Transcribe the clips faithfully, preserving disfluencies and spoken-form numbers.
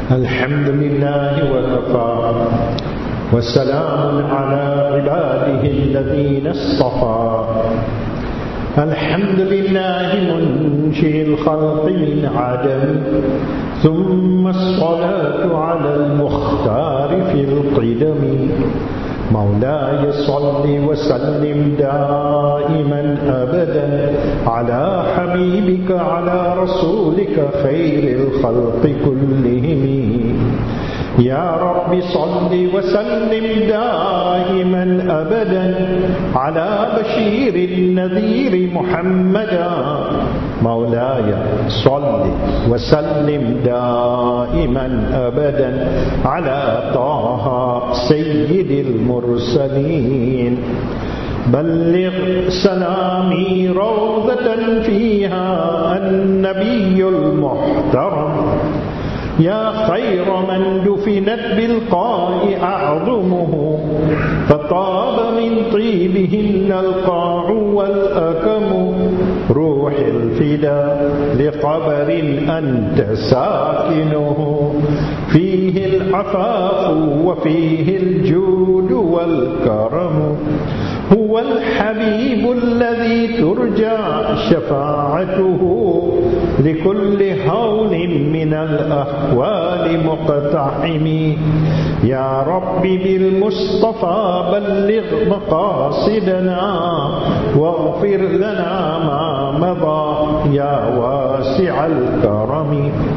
الحمد لله وكفى وسلام على عباده الذين اصطفى. الحمد لله منشئ الخلق من عدم، ثم الصلاة على المختار في القدم. مولاي صل وسلم دائما أبدا على حبيبك على رسولك خير الخلق كلهم. يا رب صل وسلم دائما أبدا على بشير النذير محمدا. مولاي صل وسلم دائما أبدا على طه سيد المرسلين. بلغ سلامي روضة فيها النبي المحترم. يا خير من دفنت بالقاع أعظمه، فطاب من طيبهن القاع والأكم. روح الفداء لقبر أنت ساكنه، فيه العفاف وفيه الجود والكرم. هو الحبيب الذي ترجى شفاعته لكل هول من الأحوال مقتحم. يا رب بالمصطفى بلغ مقاصدنا واغفر لنا ما مضى يا واسع الكرم.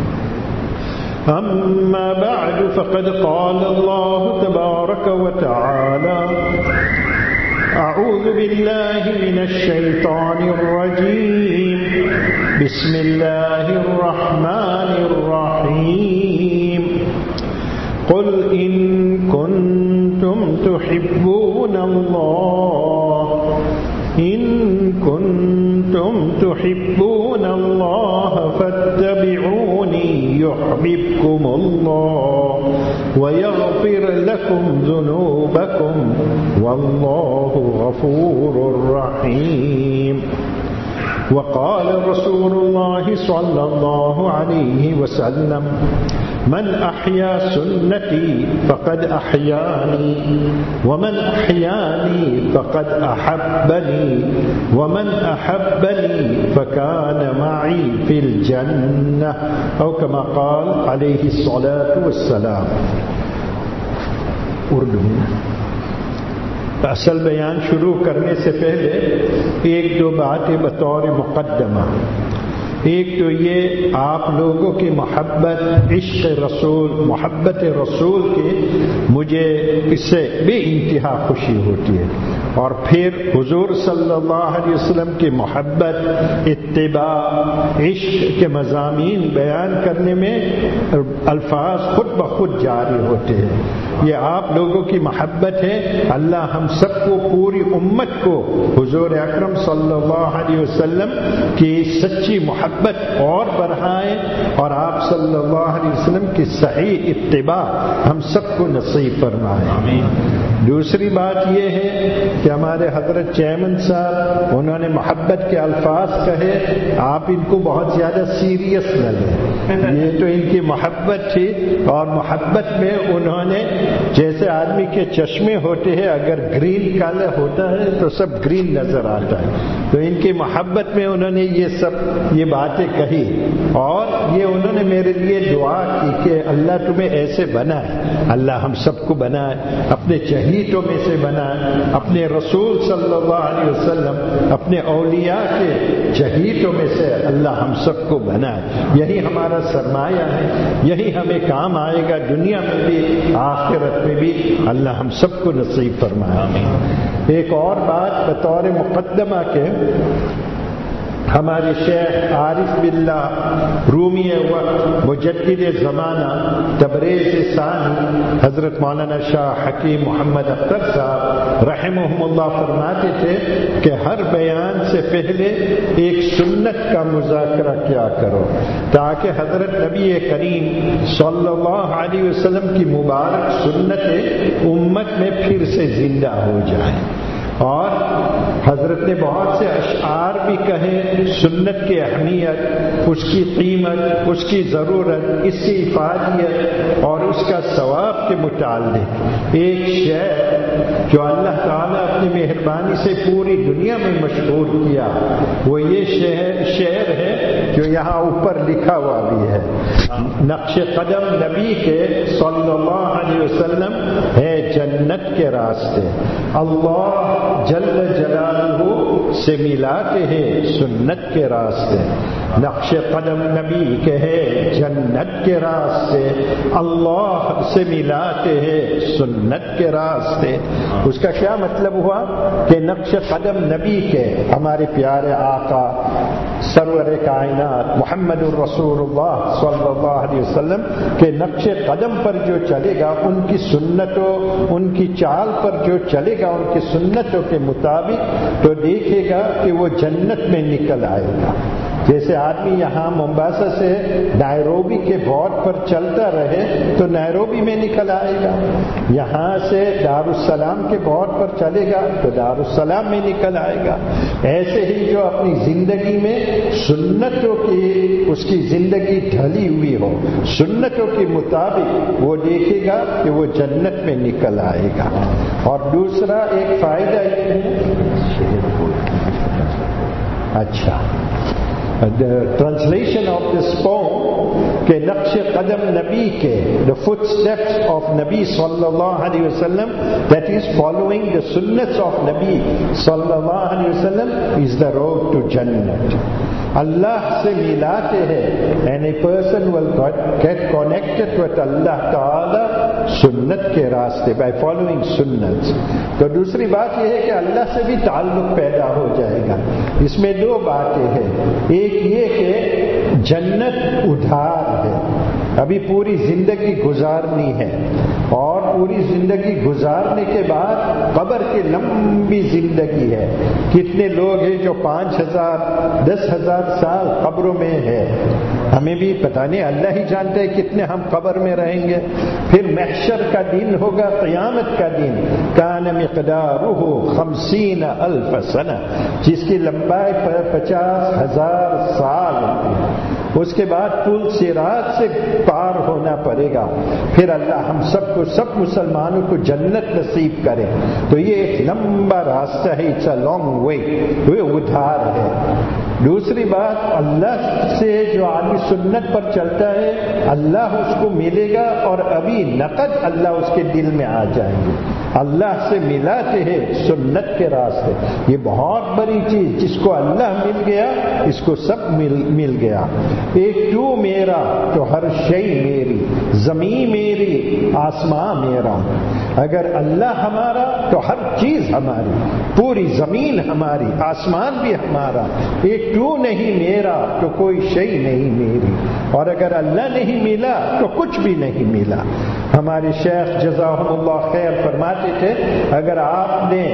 أما بعد، فقد قال الله تبارك وتعالى: أعوذ بالله من الشيطان الرجيم، بسم الله الرحمن الرحيم. قل إن كنتم تحبون الله إن كنتم تحبون الله فاتبعوني يحببكم الله ويغفر لكم ذنوبكم والله غفور رحيم. وقال رسول الله صلى الله عليه وسلم: من أحيا سنتي فقد أحياني، ومن أحياني فقد أحبني، ومن أحبني فكان معي في الجنة، أو كما قال عليه الصلاة والسلام. اردو اصل بیان شروع کرنے سے پہلے ایک دو باتیں بطور مقدمہ. ایک تو یہ، آپ لوگوں کی محبت، عشق رسول، محبت رسول کی مجھے اس سے بے انتہا خوشی ہوتی ہے. اور پھر حضور صلی اللہ علیہ وسلم کی محبت، اتباع، عشق کے مضامین بیان کرنے میں الفاظ خود بخود جاری ہوتے ہیں. یہ آپ لوگوں کی محبت ہے. اللہ ہم سب کو، پوری امت کو حضور اکرم صلی اللہ علیہ وسلم کی سچی محبت اور بڑھائے، اور آپ صلی اللہ علیہ وسلم کی صحیح اتباع ہم سب کو نصیب فرمائے. آمین. دوسری بات یہ ہے کہ ہمارے حضرت چیئرمین صاحب، انہوں نے محبت کے الفاظ کہے، آپ ان کو بہت زیادہ سیریس نہ لیں. یہ تو ان کی محبت تھی، اور محبت میں انہوں نے، جیسے آدمی کے چشمے ہوتے ہیں، اگر گرین کلر ہوتا ہے تو سب گرین نظر آتا ہے، تو ان کی محبت میں انہوں نے یہ سب یہ باتیں کہی. اور یہ انہوں نے میرے لیے دعا کی کہ اللہ تمہیں ایسے بنائے، اللہ ہم سب کو بنائے، اپنے چہیتوں میں سے بنائے، اپنے رسول صلی اللہ علیہ وسلم، اپنے اولیاء کے چہیتوں میں سے اللہ ہم سب کو بنائے. یہی ہمارا سرمایہ ہے، یہی ہمیں کام آئے گا دنیا میں بھی آخرت میں بھی. اللہ ہم سب کو نصیب فرمائے. ایک اور بات بطور مقدمہ کے، ہمارے شیخ عارف باللہ رومی وقت، مجدد زمانہ، تبریز ثانی، حضرت مولانا شاہ حکیم محمد اختر صاحب رحمہم اللہ فرماتے تھے کہ ہر بیان سے پہلے ایک سنت کا مذاکرہ کیا کرو، تاکہ حضرت نبی کریم صلی اللہ علیہ وسلم کی مبارک سنتیں امت میں پھر سے زندہ ہو جائیں. اور حضرت نے بہت سے اشعار بھی کہے سنت کی اہمیت، اس کی قیمت، اس کی ضرورت، اس کی افادیت اور اس کا ثواب کے متعلق۔ ایک شعر جو اللہ تعالیٰ اپنی مہربانی سے پوری دنیا میں مشہور کیا وہ یہ شعر شعر ہے جو یہاں اوپر لکھا ہوا بھی ہے۔ نقش قدم نبی کے صلی اللہ علیہ وسلم ہے جنت کے راستے، اللہ جل جلالہ سے ملاتے ہیں سنت کے راستے۔ نقش قدم نبی کے ہے جنت کے راستے، اللہ سے ملاتے ہیں سنت کے راستے۔ اس کا کیا مطلب ہوا کہ نقش قدم نبی کے، ہمارے پیارے آقا سرور کائنات محمد الرسول اللہ صلی اللہ علیہ وسلم کے نقش قدم پر جو چلے گا، ان کی سنتوں، ان کی چال پر جو چلے گا، ان کی سنتوں کے مطابق، تو دیکھے گا کہ وہ جنت میں نکل آئے گا۔ جیسے آدمی یہاں ممباسا سے نائروبی کے بورڈ پر چلتا رہے تو نائروبی میں نکل آئے گا، یہاں سے دارالسلام کے بورڈ پر چلے گا تو دارالسلام میں نکل آئے گا۔ ایسے ہی جو اپنی زندگی میں سنتوں کی، اس کی زندگی ڈھلی ہوئی ہو سنتوں کے مطابق، وہ دیکھے گا کہ وہ جنت میں نکل آئے گا۔ اور دوسرا ایک فائدہ یہ ہے، اچھا the translation of this poem کہ نقش قدم نبی کے the footsteps of نبی صلی اللہ علیہ وسلم that is following the sunnats of نبی صلی اللہ علیہ وسلم is the road to جنت۔ اللہ سے ملاتے ہیں and a person will get connected with اللہ تعالی سنت کے راستے by following sunnats۔ تو دوسری بات یہ ہے کہ اللہ سے بھی تعلق پیدا ہو جائے گا۔ اس میں دو باتیں ہیں، ایک یہ کہ جنت ادھار ہے، ابھی پوری زندگی گزارنی ہے، اور پوری زندگی گزارنے کے بعد قبر کی لمبی زندگی ہے۔ کتنے لوگ ہیں جو پانچ ہزار دس ہزار سال قبروں میں ہے، ہمیں بھی پتہ نہیں، اللہ ہی جانتے ہیں کتنے ہم قبر میں رہیں گے۔ پھر محشر کا دن ہوگا، قیامت کا دن، کان مقدارہ خمسین الف سنہ، جس کی لمبائی پچاس ہزار سال ہوگی۔ اس کے بعد پل صراط سے پار ہونا پڑے گا، پھر اللہ ہم سب کو، سب مسلمانوں کو جنت نصیب کرے۔ تو یہ ایک لمبا راستہ ہے، اٹس اے لانگ وے، وہ ادھار ہے۔ دوسری بات، اللہ سے جو آدمی سنت پر چلتا ہے اللہ اس کو ملے گا، اور ابھی نقد اللہ اس کے دل میں آ جائیں گے۔ اللہ سے ملاتے ہیں سنت کے راستے، یہ بہت بڑی چیز، جس کو اللہ مل گیا اس کو سب مل مل گیا۔ ایک تو میرا تو ہر شئی میری، زمین میری آسماں میرا۔ اگر اللہ ہمارا تو ہر چیز ہماری، پوری زمین ہماری، آسمان بھی ہمارا۔ ایک تو نہیں میرا تو کوئی شئی نہیں میری، اور اگر اللہ نہیں ملا تو کچھ بھی نہیں ملا۔ ہمارے شیخ جزاہم اللہ خیر فرماتے تھے، اگر آپ نے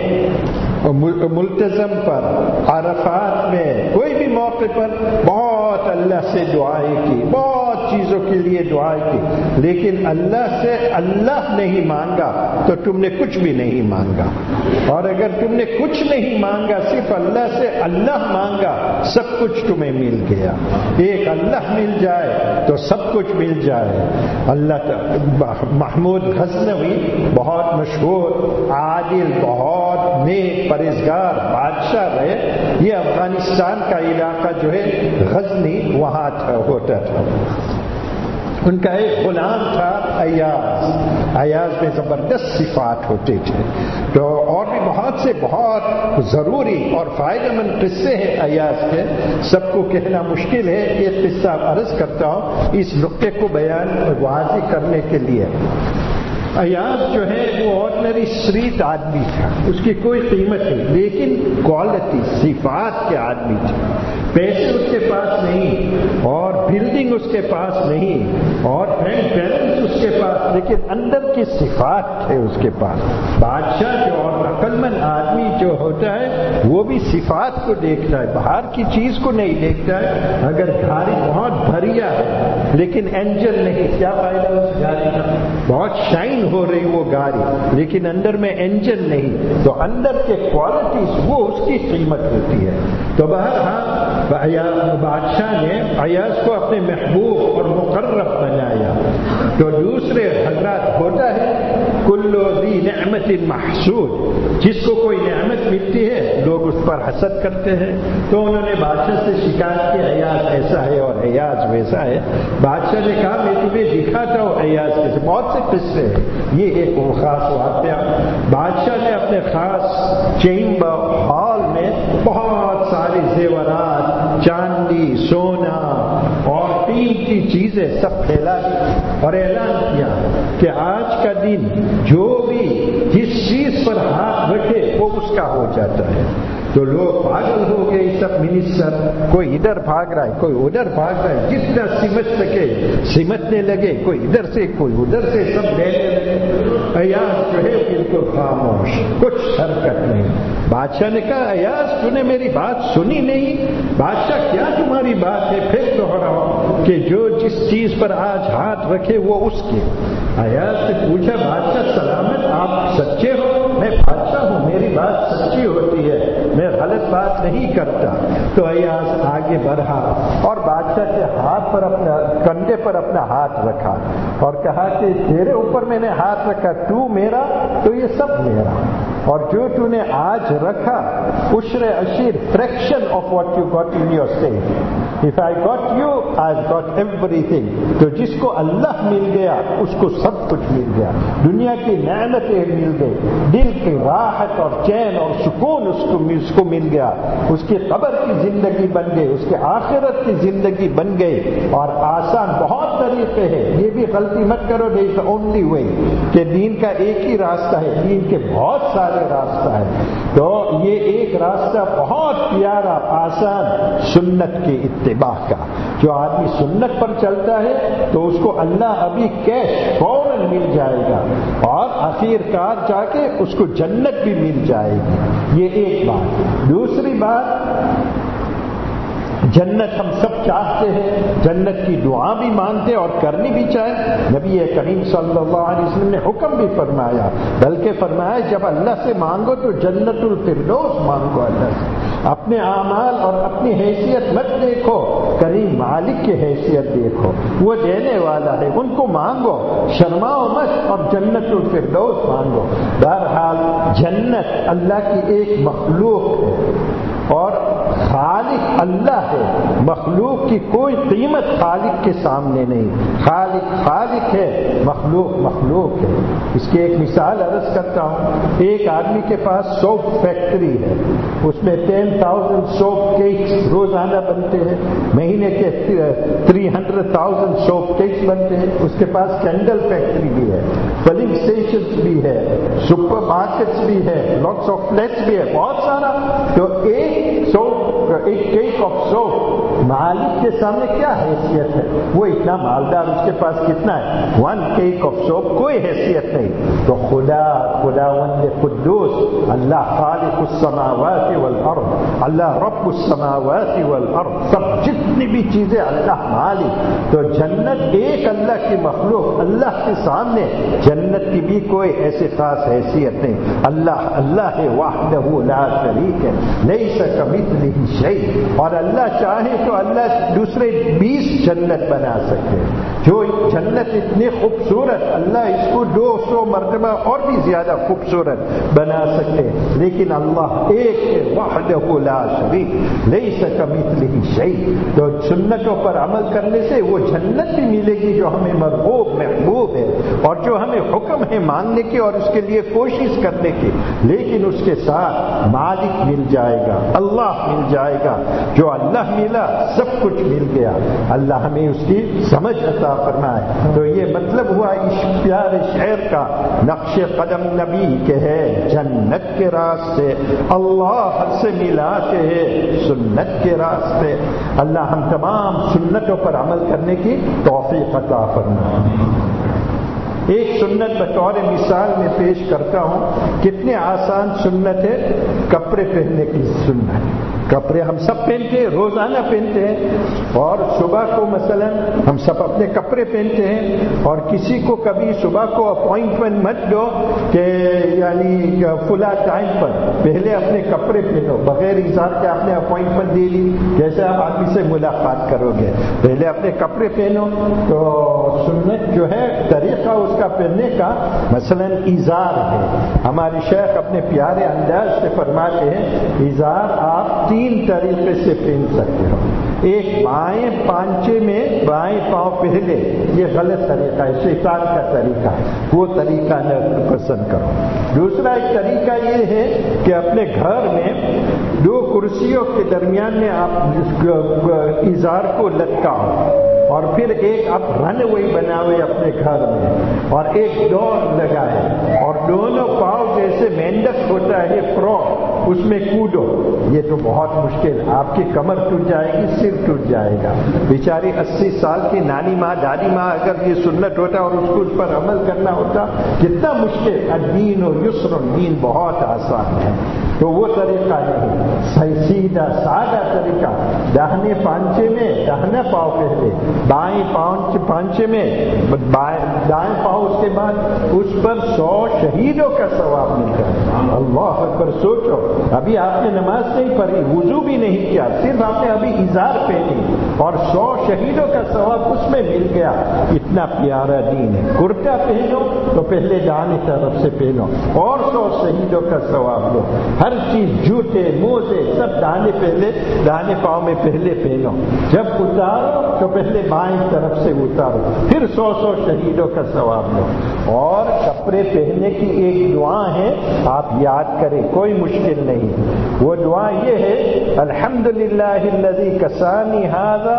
ملتزم پر، عرفات میں، کوئی بھی موقع پر بہت اللہ سے دعائیں کی، بہت چیزوں کے لیے دعائیں کی، لیکن اللہ سے اللہ نہیں مانگا تو تم نے کچھ بھی نہیں مانگا۔ اور اگر تم نے کچھ نہیں مانگا، صرف اللہ سے اللہ مانگا، سب کچھ تمہیں مل گیا۔ ایک اللہ مل جائے تو سب کچھ مل جائے۔ اللہ محمود غزنوی بہت مشہور عادل، بہت نیک پرہیزگار بادشاہ رہے۔ یہ افغانستان کا علاقہ جو ہے غزنی، وہاں تھا، ہوتا تھا۔ ان کا ایک غلام تھا ایاز، ایاز میں زبردست صفات ہوتے تھے۔ تو اور بھی بہت سے بہت ضروری اور فائدہ مند قصے ہیں ایاز کے، سب کو کہنا مشکل ہے، ایک قصہ عرض کرتا ہوں اس نقطے کو بیان واضح کرنے کے لیے۔ ایاز جو ہے وہ آرڈنری اسٹریٹ آدمی تھا، اس کی کوئی قیمت نہیں، لیکن کوالٹی، صفات کے آدمی تھے۔ پیسے اس کے پاس نہیں، اور بلڈنگ اس کے پاس نہیں، اور گرینڈ پیرنٹس اس کے پاس پاس لیکن اندر کی صفات تھے اس کے پاس. بادشاہ جو اور عقل مند آدمی جو ہوتا ہے وہ بھی صفات کو دیکھتا ہے, باہر کی چیز کو نہیں دیکھتا ہے. اگر گاڑی بہت بھریا ہے لیکن انجن نہیں, کیا فائدہ اس گاڑی کا؟ بہت شائن ہو رہی وہ گاڑی لیکن اندر میں انجن نہیں, تو اندر کے کوالٹیز وہ اس کی قیمت ہوتی ہے. تو بہرحال بادشاہ نے ایاز کو اپنے محبوب اور مقرب بنایا. تو دوسرے حضرات ہوتا ہے کل ذی نعمت محسود, جس کو کوئی نعمت ملتی ہے لوگ اس پر حسد کرتے ہیں. تو انہوں نے بادشاہ سے شکایت کی ایاز ایسا ہے اور ایاز ویسا ہے. بادشاہ نے کہا میں تمہیں دکھاتا ہوں ایاز کیسے. بہت سے قصے ہیں, یہ ایک وہ خاص واقعہ. بادشاہ نے اپنے خاص چیمبر ہال میں بہت سارے زیورات, چاندی, سونا اور قیمتی چیزیں سب پھیلا دی اور اعلان کیا کہ آج کا دن جو بھی جس چیز پر ہاتھ رکھے وہ اس کا ہو جاتا ہے. تو لوگ پاگل ہو گئے, سب منسٹر کوئی ادھر بھاگ رہا ہے کوئی ادھر بھاگ رہا ہے, جتنا سمجھ سکے سمجھنے لگے, کوئی ادھر سے کوئی ادھر سے, سب لینے لگے. ایاز جو ہے بالکل خاموش, کچھ حرکت نہیں. بادشاہ نے کہا ایاز تو نے میری بات سنی نہیں. بادشاہ کیا تمہاری بات ہے؟ پھر دوہراؤ کہ جو جس چیز پر آج ہاتھ رکھے وہ اس کے. ایاز سے پوچھا بادشاہ سلامت آپ سچے ہو؟ میں بادشاہ ہوں, میری بات سچی ہوتی ہے, میں غلط بات نہیں کرتا. تو ایاز آگے بڑھا اور بادشاہ کے ہاتھ پر اپنا کندھے پر اپنا ہاتھ رکھا اور کہا کہ تیرے اوپر میں نے ہاتھ رکھا, تو میرا تو یہ سب میرا, اور جو تو نے آج رکھا عشر عشیر fraction of what you got in your state. If I got you I got ایوری تھنگ. تو جس کو اللہ مل گیا اس کو سب کچھ مل گیا, دنیا کی نعمتیں مل گئی, دل کی راحت اور چین اور سکون اس کو اس کو مل گیا, اس کی قبر کی زندگی بن گئی, اس کے آخرت کی زندگی بن گئی. اور آسان بہت طریقے ہیں, یہ بھی غلطی مت کرو, دیر از اونلی وے کہ دین کا ایک ہی راستہ ہے, دین کے بہت سارے راستہ ہے. تو یہ ایک راستہ بہت پیارا آسان سنت کے اتباع کا, جو آدمی سنت پر چلتا ہے تو اس کو اللہ ابھی کیش فوراً مل جائے گا اور آخر کار جا کے اس کو جنت بھی مل جائے گی. یہ ایک بات. دوسری بات, جنت ہم سب چاہتے ہیں, جنت کی دعا بھی مانتے اور کرنی بھی چاہے. نبی کریم صلی اللہ علیہ وسلم نے حکم بھی فرمایا, بلکہ فرمایا جب اللہ سے مانگو تو جنت الفردوس مانگو اللہ سے. اپنے اعمال اور اپنی حیثیت مت دیکھو, کریم مالک کی حیثیت دیکھو, وہ دینے والا ہے, ان کو مانگو, شرماؤ مت اور جنت الفردوس مانگو. بہرحال جنت اللہ کی ایک مخلوق ہے اور خالق اللہ ہے. مخلوق کی کوئی قیمت خالق کے سامنے نہیں. خالق خالق ہے, مخلوق مخلوق ہے. اس کی ایک مثال عرض کرتا ہوں. ایک آدمی کے پاس سوپ فیکٹری ہے, اس میں ٹین تھاؤزینڈ سوپ کیکس روزانہ بنتے ہیں, مہینے کے three hundred thousand soap cakes بنتے ہیں. اس کے پاس کینڈل فیکٹری بھی ہے, فلنگ اسٹیشنز بھی ہے, سپر مارکیٹس بھی ہے, لاٹس آف فلیٹس بھی ہے, بہت سارا. تو ایک سوپ, ایک کیک آف سوپ مالک کے سامنے کیا حیثیت ہے؟ وہ اتنا مالدار, اس کے پاس کتنا ہے؟ ون کیک آف سوپ, کوئی حیثیت نہیں. تو خدا خداوند قدوس اللہ خالق السماوات والارض, اللہ رب السماوات والارض, سب جتنی بھی چیزیں اللہ مالک. تو جنت ایک اللہ کی مخلوق, اللہ کے سامنے جنت کی بھی کوئی ایسی خاص حیثیت نہیں. اللہ اللہ ہے, وحدہ لا شریک ہے, لیس کمثلہ شیء. اور اللہ چاہے تو اللہ دوسرے بیس جنت بنا سکتے. جو جنت اتنی خوبصورت, اللہ اس کو دو سو مرتبہ اور بھی زیادہ خوبصورت بنا سکتے, لیکن اللہ ایک ہے, وحدہ لا شریک, لیس کمثلہ شیء. تو سنتوں پر عمل کرنے سے وہ جنت بھی ملے گی جو ہمیں مرغوب محبوب ہے, اور جو ہمیں حکم ہے ماننے کی اور اس کے لیے کوشش کرنے کی. لیکن اس کے ساتھ مالک مل جائے گا, اللہ مل جائے گا. جو اللہ ملا سب کچھ مل گیا. اللہ ہمیں اس کی سمجھ عطا فرمائے. تو یہ مطلب ہوا اس پیارے شعر کا, نقش قدم نبی کے ہے جنت کے راستے, اللہ سے ملاتے ہیں سنت کے راستے. اللہ ہم تمام سنتوں پر عمل کرنے کی توفیق عطا فرمائے. سنت بطور مثال میں پیش کرتا ہوں، کتنے آسان سنت ہے کپڑے پہننے کی سنت۔ کپڑے ہم سب پہنتے ہیں، روزانہ پہنتے ہیں، اور صبح کو مثلا ہم سب اپنے کپڑے پہنتے ہیں، اور کسی کو کبھی صبح کو اپوائنٹمنٹ مت دو کہ یعنی فلاں ٹائم پر، پہلے اپنے کپڑے پہنو، بغیر اظہار کے آپ نے اپوائنٹمنٹ دے لی، جیسے آپ آدمی سے ملاقات کرو گے، پہلے اپنے کپڑے پہنو۔ تو سنت جو ہے طریقہ اس کا پہننے کا مثلا اظہار ہے۔ ہمارے شیخ اپنے پیارے انداز سے فرماتے ہیں اظہار آپ تین طریقے سے پہن سکتے ہو۔ ایک بائیں پانچے میں بائیں پاؤں پہلے، یہ غلط طریقہ ہے، شیطان کا طریقہ ہے، وہ طریقہ نہ پسند کرو۔ دوسرا ایک طریقہ یہ ہے کہ اپنے گھر میں دو کرسیوں کے درمیان میں آپ اظہار کو لٹکاؤ، اور پھر ایک آپ رن وے بناوے اپنے گھر میں، اور ایک ڈور لگائے، اور دونوں پاؤں جیسے مینڈک ہوتا ہے فراک، اس میں کودو۔ یہ تو بہت مشکل، آپ کی کمر ٹوٹ جائے گی، سر ٹوٹ جائے گا۔ بیچاری اسی سال کی نانی ماں دادی ماں اگر یہ سنت ہوتا اور اس کو اس پر عمل کرنا ہوتا، کتنا مشکل۔ الدین و یسر، دین بہت آسان ہے۔ تو وہ طریقہ نہیں، سیدھا سادہ طریقہ، داہنے پانچے میں داہنا پاؤں پہلے، بائیں پاؤں پانچے میں دائیں پاؤں، اس کے بعد اس پر سو شہیدوں کا ثواب ملتا ہے۔ اللہ اکبر، سوچو، ابھی آپ نے نماز نہیں پڑھی، وضو بھی نہیں کیا، صرف آپ نے ابھی اظہار پہنی اور سو شہیدوں کا ثواب اس میں مل گیا۔ اتنا پیارا دین ہے۔ کرتا پہنو تو پہلے داہنی طرف سے پہنو اور سو شہیدوں کا ثواب لو۔ ہر چیز، جوتے موزے سب داہنے پہلے داہنے پاؤں میں پہلے پہنو، جب اتارو تو پہلے بائیں طرف سے اتارو، پھر سو سو شہیدوں کا ثواب لو۔ اور کپڑے پہننے کی ایک دعا ہے، آپ یاد کریں، کوئی مشکل نہیں۔ وہ دعا یہ ہے، الحمدللہ الذی کسانی ھذا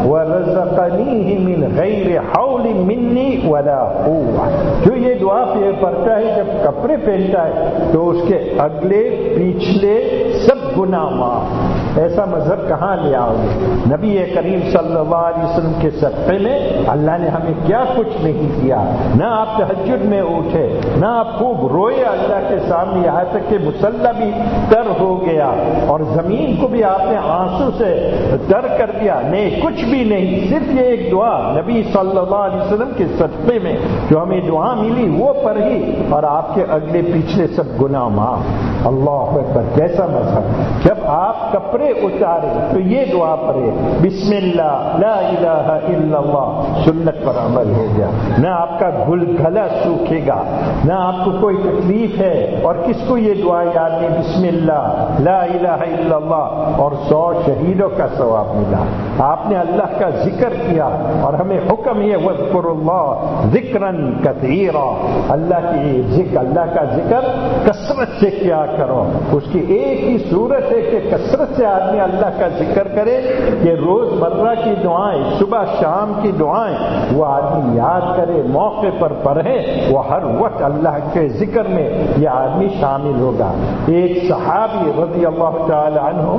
ورزقنیہ من غیر حول منی ولا قوہ۔ جو یہ دعا پڑھتا ہے جب کپڑے پہنتا ہے تو اس کے اگلے پیچھلے سب گناہ معاف۔ ایسا مذہب کہاں لے آؤ گے؟ نبی کریم صلی اللہ علیہ وسلم کے صدقے میں اللہ نے ہمیں کیا کچھ نہیں کیا۔ نہ آپ تہجد میں اٹھے، نہ آپ خوب روئے اللہ کے سامنے، یہاں تک کہ مصلی بھی تر ہو گیا اور زمین کو بھی آپ نے آنسو سے تر کر دیا، نہیں کچھ بھی نہیں، صرف یہ ایک دعا نبی صلی اللہ علیہ وسلم کے صدقے میں جو ہمیں دعا ملی وہ پڑھی، اور آپ کے اگلے پیچھے سب گناہ معاف۔ اللہ اکبر، کیسا مذہب۔ جب آپ کپڑے اتارے تو یہ دعا پڑھے، بسم اللہ لا الہ الا اللہ، سنت پر عمل ہو گیا۔ نہ آپ کا گل گلا سوکھے گا، نہ آپ کو کوئی تکلیف ہے۔ اور کس کو یہ دعا یاد نہیں، بسم اللہ لا الہ الا اللہ، اور سو شہیدوں کا ثواب ملا۔ آپ نے اللہ کا ذکر کیا، اور ہمیں حکم یہ وَاذْكُرُوا اللَّهَ ذِكْرًا كَثِيرًا، اللہ کی ذکر، اللہ کا ذکر کثرت سے کیا کرو۔ اس کی ایک ہی صورت ہے کہ کثرت سے آدمی اللہ کا ذکر کرے، کہ روز مرہ کی دعائیں، صبح شام کی دعائیں وہ آدمی یاد کرے، موقع پر پڑھے، وہ ہر وقت اللہ کے ذکر میں یہ آدمی شامل ہوگا۔ ایک صحابی رضی اللہ تعالی عنہ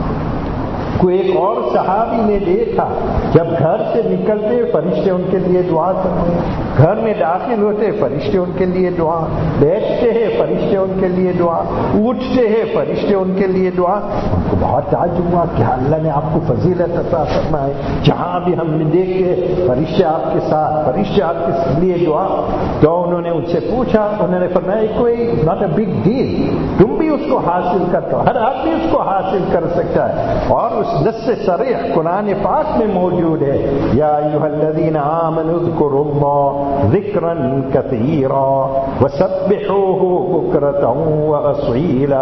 کو ایک اور صحابی نے دیکھا، جب گھر سے نکلتے فرشتے ان کے لیے دعا کرتے ہیں، گھر میں داخل ہوتے فرشتے ان کے لیے دعا، بیٹھتے ہیں فرشتے ان کے لیے دعا، اٹھتے ہیں فرشتے ان کے لیے دعا۔ ان کو بہت تعجب ہوا کہ اللہ نے آپ کو فضیلت عطا فرمائے، جہاں بھی ہم نے دیکھے فرشتے آپ کے ساتھ، فرشتے آپ کے لیے دعا۔ تو انہوں نے ان سے پوچھا، انہوں نے فرمایا کوئی ناٹ اے بگ ڈیل، تم بھی اس کو حاصل کرتے ہو، ہر آدمی اس کو حاصل کر سکتا ہے۔ اور اس نص صریح قرآن پاک میں موجود ہے، یا ایھا الذین آمنوا اذکروا اللہ ذکرا کثیرا وسبحوہ بکرۃ واصیلا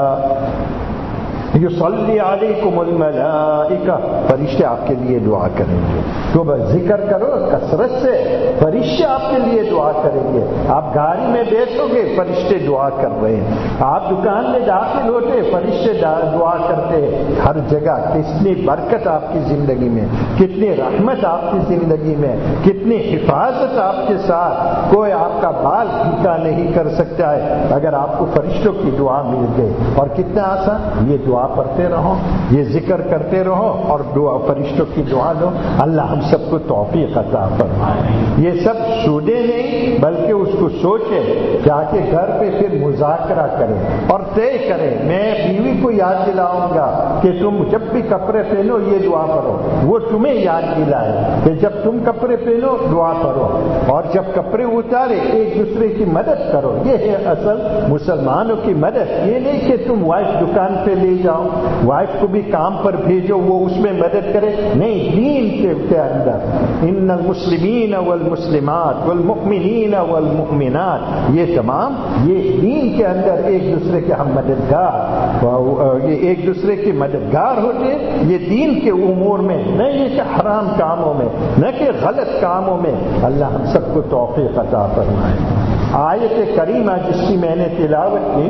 یصلی علیکم الملائکہ، فرشتے آپ کے لیے دعا کریں گے۔ تو بس ذکر کرو کثرت سے، فرشتے آپ کے لیے دعا کریں گے۔ آپ گاڑی میں بیٹھو گے فرشتے دعا کر رہے ہیں، آپ دکان میں داخل ہوتے فرشتے دعا کرتے ہیں۔ ہر جگہ کتنی برکت آپ کی زندگی میں، کتنی رحمت آپ کی زندگی میں، کتنی حفاظت آپ کے ساتھ، کوئی آپ کا بال پھیکا نہیں کر سکتا ہے اگر آپ کو فرشتوں کی دعا مل گئی۔ اور کتنا آسان، یہ دعا دعا پڑھتے رہو، یہ ذکر کرتے رہو اور دعا فرشتوں کی دعا لو، اللہ ہم سب کو توفیق عطا فرمائے۔ یہ سب سودے نہیں بلکہ اس کو سوچے، جا کے گھر پہ پھر مذاکرہ کرے اور طے کرے۔ میں بیوی کو یاد دلاؤں گا کہ تم جب بھی کپڑے پہنو یہ دعا پڑھو، وہ تمہیں یاد دلائے کہ جب تم کپڑے پہنو دعا پڑھو، اور جب کپڑے اتارے ایک دوسرے کی مدد کرو۔ یہ ہے اصل مسلمانوں کی مدد، یہ نہیں کہ تم وائف دکان پہ لے جاؤ، وائف کو بھی کام پر بھیجو وہ اس میں مدد کرے، نہیں، دین کے اندر ان المسلمین والمسلمات والمؤمنین والمؤمنات، یہ تمام یہ دین کے اندر ایک دوسرے کے ہم مددگار، یہ ایک دوسرے کے مددگار ہوتے، یہ دین کے امور میں، نہ یہ کہ حرام کاموں میں، نہ کہ غلط کاموں میں۔ اللہ ہم سب کو توفیق عطا فرمائے۔ آیت کریمہ جس کی میں نے تلاوت کی،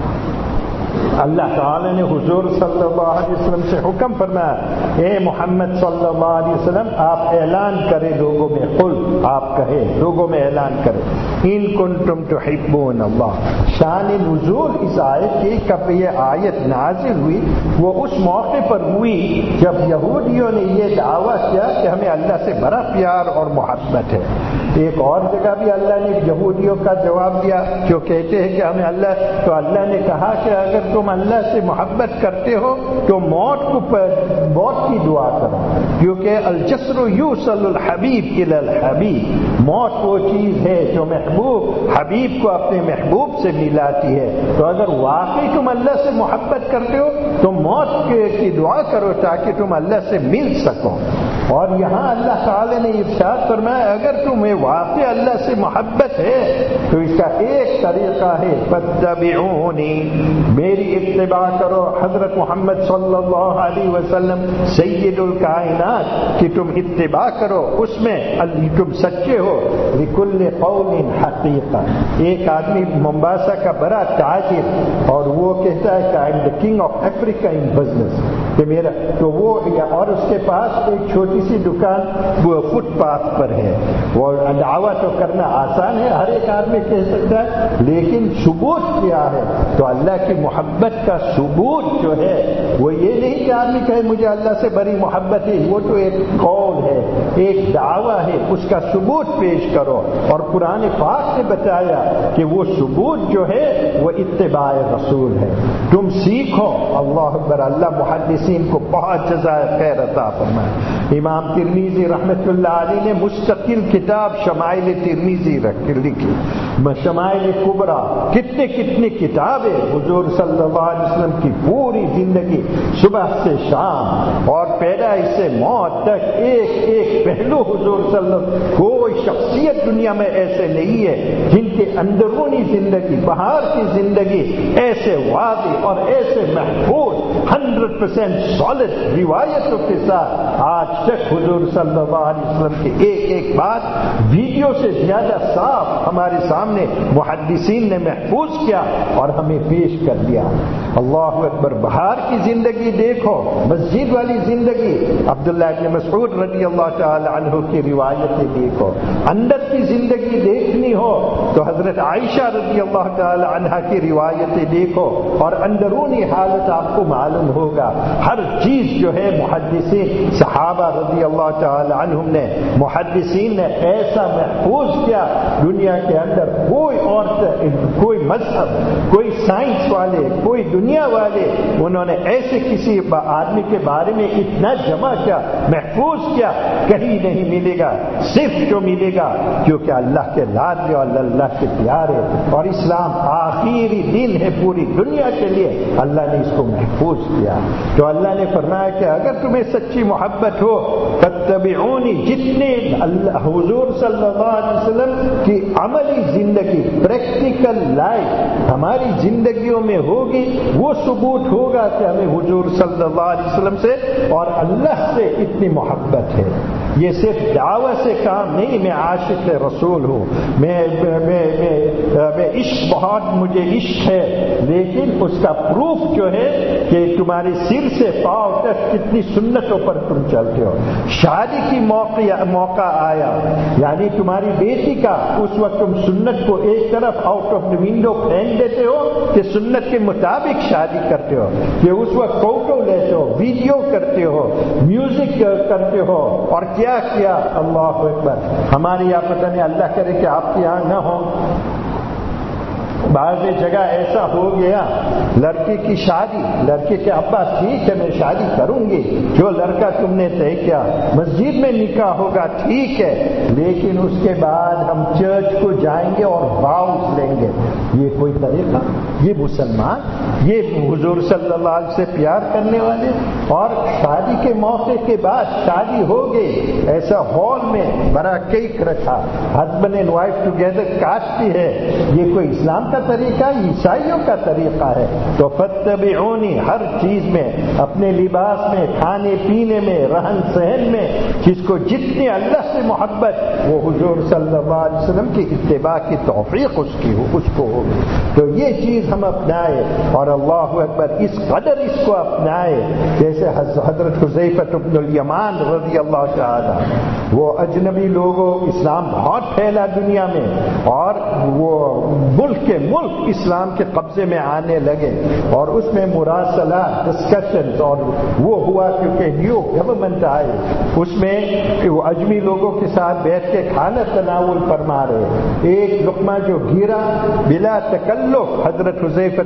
اللہ تعالی نے حضور صلی اللہ علیہ وسلم سے حکم فرمایا، اے محمد صلی اللہ علیہ وسلم آپ اعلان کریں لوگوں میں، قل آپ کہیں لوگوں میں اعلان کریں، ان کنتم تحبون اللہ۔ شان نزول اس آیت کی، کب یہ آیت نازل ہوئی وہ اس موقع پر ہوئی جب یہودیوں نے یہ دعویٰ کیا کہ ہمیں اللہ سے بڑا پیار اور محبت ہے۔ ایک اور جگہ بھی اللہ نے یہودیوں کا جواب دیا جو کہتے ہیں کہ ہمیں اللہ، تو اللہ نے کہا کہ اگر تم اللہ سے محبت کرتے ہو تو موت کو موت کی دعا کرو، کیونکہ الجسر یوصل الحبیب الی الحبیب، موت وہ چیز ہے جو محبوب حبیب کو اپنے محبوب سے ملاتی ہے۔ تو اگر واقعی تم اللہ سے محبت کرتے ہو تو موت کی دعا کرو تاکہ تم اللہ سے مل سکو۔ اور یہاں اللہ تعالی نے ارشاد فرمایا اگر تمہیں واقعی اللہ سے محبت ہے تو اس کا ایک طریقہ ہے فاتبعونی، میری اتباع کرو، حضرت محمد صلی اللہ علیہ وسلم سید الکائنات کی تم اتباع کرو، اس میں تم سچے ہو۔ لکل قول حقیقہ، ایک آدمی ممباسا کا بڑا تاجر اور وہ کہتا ہے کہ I am the king of Africa in business, کہ میرا تو وہ، اور اس کے پاس ایک چھوٹی سی دکان وہ فٹ پاتھ پر ہے۔ وہ دعویٰ تو کرنا آسان ہے، ہر ایک آدمی کہہ سکتا ہے، لیکن ثبوت کیا ہے؟ تو اللہ کی محبت کا ثبوت جو ہے وہ یہ نہیں کہ آدمی کہے مجھے اللہ سے بڑی محبت ہے، وہ تو ایک قول ہے، ایک دعویٰ ہے، اس کا ثبوت پیش کرو۔ اور قرآن پاک نے بتایا کہ وہ ثبوت جو ہے وہ اتباع رسول ہے۔ تم سیکھو، اللہ اکبر، اللہ محدثین کو بہت جزائے خیر عطا فرمائے۔ امام ترمذی رحمۃ اللہ علیہ نے مستقل کتاب شمائل ترمذی لکھی، شمائل کبریٰ، کتنے کتنے کتابیں حضور صلی اللہ علیہ وسلم کی پوری زندگی صبح سے شام اور پیدائش سے موت تک ایک ایک پہلو حضور صلی اللہ علیہ وسلم، کوئی شخصیت دنیا میں ایسے نہیں ہے جن کے اندرونی زندگی، باہر کی زندگی ایسے واضح اور ایسے محفوظ ہنڈریڈ پرسینٹ سالڈ روایتوں کے ساتھ آج تک حضور صلی اللہ علیہ وسلم کی ایک ایک بات ویڈیو سے زیادہ صاف ہمارے سامنے محدثین نے محفوظ کیا اور ہمیں پیش کر دیا۔ اللہ اکبر، باہر کی زندگی دیکھو، مسجد والی زندگی، عبداللہ بن مسعود رضی اللہ تعالی عنہ کی روایتیں دیکھو، اندر کی زندگی دیکھنی ہو تو حضرت عائشہ رضی اللہ تعالی عنہ کی روایتیں دیکھو اور اندرونی حالت آپ کو معلوم ہوگا۔ ہر چیز جو ہے محدثین صحابہ رضی اللہ تعالی عنہم نے، محدثین نے ایسا محفوظ کیا، دنیا کے اندر کوئی اور کوئی مذہب، کوئی سائنس والے، کوئی دنیا والے، انہوں نے ایسے کسی آدمی کے بارے میں اتنا جمع کیا، محفوظ کیا، کہیں نہیں ملے گا، صرف جو ملے گا کیونکہ اللہ کے لادے اور اللہ کے پیارے، اور اسلام آخری دین ہے پوری دنیا کے لیے، اللہ نے اس کو محفوظ کیا۔ تو اللہ نے فرمایا کہ اگر تمہیں سچی محبت ہو فاتبعونی، جتنے حضور صلی اللہ علیہ وسلم کی عملی زندگی، پریکٹیکل لائف ہماری زندگیوں میں ہوگی، وہ ثبوت ہوگا کہ ہمیں حضور صلی اللہ علیہ وسلم سے اور اللہ سے اتنی محبت ہے۔ یہ صرف دعوت سے کام نہیں، میں عاشق رسول ہوں، میں, میں, میں عشق بہت مجھے عشق ہے، لیکن اس کا پروف جو ہے کہ تمہارے سر سے پاؤں تک کتنی سنتوں پر تم چلتے ہو. شادی کی موقع موقع آیا، یعنی تمہاری بیٹی کا اس وقت تم سنت کو ایک طرف آؤٹ آف دا ونڈو پھینک دیتے ہو کہ سنت کے مطابق شادی کرتے ہو، کہ اس وقت فوٹو لیتے ہو، ویڈیو کرتے ہو، میوزک کرتے ہو، اور کیا کیا. اللہ اکبر. ہمارے یہاں پتہ نہیں، اللہ کرے کہ آپ کے یہاں نہ ہو، بعض جگہ ایسا ہو گیا، لڑکی کی شادی، لڑکے کے ابا ٹھیک ہے میں شادی کروں گی، جو لڑکا تم نے طے کیا مسجد میں نکاح ہوگا ٹھیک ہے، لیکن اس کے بعد ہم چرچ کو جائیں گے اور واؤز لیں گے. یہ کوئی طریقہ؟ یہ مسلمان، یہ حضور صلی اللہ علیہ وسلم سے پیار کرنے والے، اور شادی کے موقع کے بعد شادی ہو گئی، ایسا ہال میں بڑا کیک رکھا، ہسبینڈ اینڈ وائف ٹوگیدر کاٹتی ہے. یہ کوئی اسلام کا طریقہ؟ عیسائیوں کا طریقہ ہے. تو فتبعونی، ہر چیز میں، اپنے لباس میں، کھانے پینے میں، رہن سہن میں، جس کو جتنی اللہ سے محبت وہ حضور صلی اللہ علیہ وسلم کی اتباع کی توفیق اس کی ہو، اس کو ہو. تو یہ چیز ہم اپنائے، اور اللہ اکبر اس قدر اس کو اپنائے جیسے حضرت حذیفہ بن الیمان رضی اللہ تعالی، وہ اجنبی لوگوں، اسلام بہت پھیلا دنیا میں، اور وہ ملک کے ملک اسلام کے قبضے میں آنے لگے، اور اس میں مراسلہ ڈسکشنز اور وہ ہوا کیونکہ نیو گورنمنٹ آئے، اس میں وہ اجمی لوگوں کے ساتھ بیٹھ کے کھانا تناول فرما رہے. ایک لقمہ جو گرا بلا تکلف حضرت حذیفہ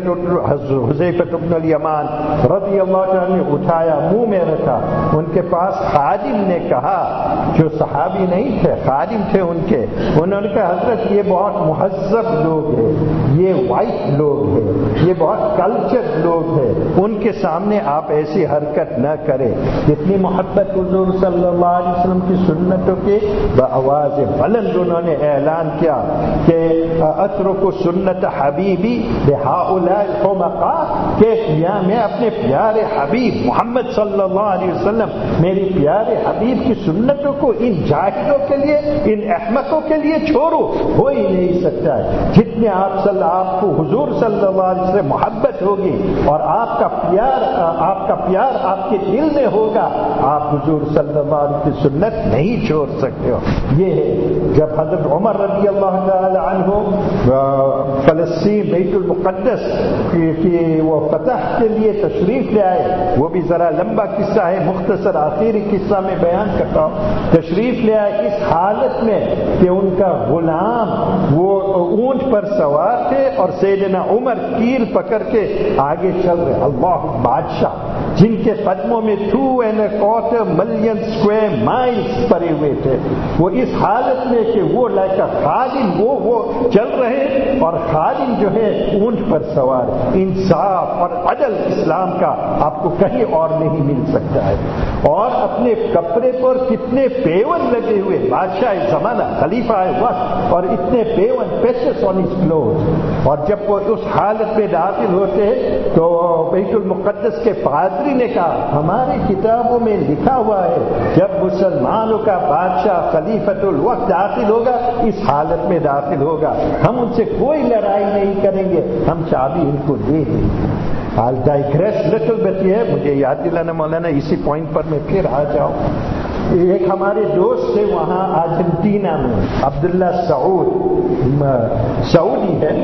حذیفہ بن الیمان رضی اللہ عنہ نے اٹھایا، منہ میں رکھا. ان کے پاس خادم نے کہا، جو صحابی نہیں تھے خادم تھے ان کے، انہوں نے کہا حضرت یہ بہت مہذب لوگ ہیں، یہ وائٹ لوگ ہیں، یہ بہت کلچر لوگ ہیں، ان کے سامنے آپ ایسی حرکت نہ کریں. اتنی محبت حضور صلی اللہ علیہ وسلم کی سنتوں کے بآواز بلند انہوں نے اعلان کیا کہ اترک سنت حبیبی بہؤلاء الحمقاء، کہ میں اپنے پیارے حبیب محمد صلی اللہ علیہ وسلم، میری پیارے حبیب کی سنتوں کو ان جاہلوں کے لیے، ان احمقوں کے لیے چھوڑو. ہو ہی نہیں سکتا ہے. جتنے آپ صلی آپ کو حضور صلی اللہ علیہ وسلم محبت ہوگی اور آپ کا پیار آپ کا پیار آپ کے دل میں ہوگا، آپ حضور صلی اللہ علیہ وسلم کی سنت نہیں چھوڑ سکتے ہو. یہ ہے جب حضرت عمر رضی اللہ تعالی عنہ فلسطین بیت المقدس کی وہ فتح کے لیے تشریف لے آئے، وہ بھی ذرا لمبا قصہ ہے، مختصر آخری قصہ میں بیان کرتا ہوں. تشریف لے آئے اس حالت میں کہ ان کا غلام وہ اونٹ پر سوار تھے اور سیدنا عمر کیل پکڑ کے آگے چل رہے. اللہ بادشاہ جن کے قدموں میں two and a quarter million square miles پڑے ہوئے تھے، وہ اس حالت میں کہ وہ لائک خادم وہ وہ چل رہے اور خادم جو ہے اونٹ پر سوار. انصاف اور عدل اسلام کا آپ کو کہیں اور نہیں مل سکتا ہے. اور اپنے کپڑے پر کتنے پیون لگے ہوئے، بادشاہ زمانہ خلیفہ وقت، اور اتنے پیون پیسز آن ہز کلوتھ. اور جب وہ اس حالت میں داخل ہوتے تو بیت المقدس کے پادری نے کہا ہماری کتابوں میں لکھا ہوا ہے جب مسلمانوں کا بادشاہ خلیفۃ الوقت داخل ہوگا اس حالت میں داخل ہوگا، ہم ان سے کوئی لڑائی نہیں کریں گے، ہم چابی ان کو دے دیں گے. I'll digress little bit ہے، مجھے یاد دلانا مولانا، اسی پوائنٹ پر میں پھر آ جاؤں. ایک ہمارے دوست تھے وہاں ارجنٹینا میں، عبداللہ سعود، سعودی ہے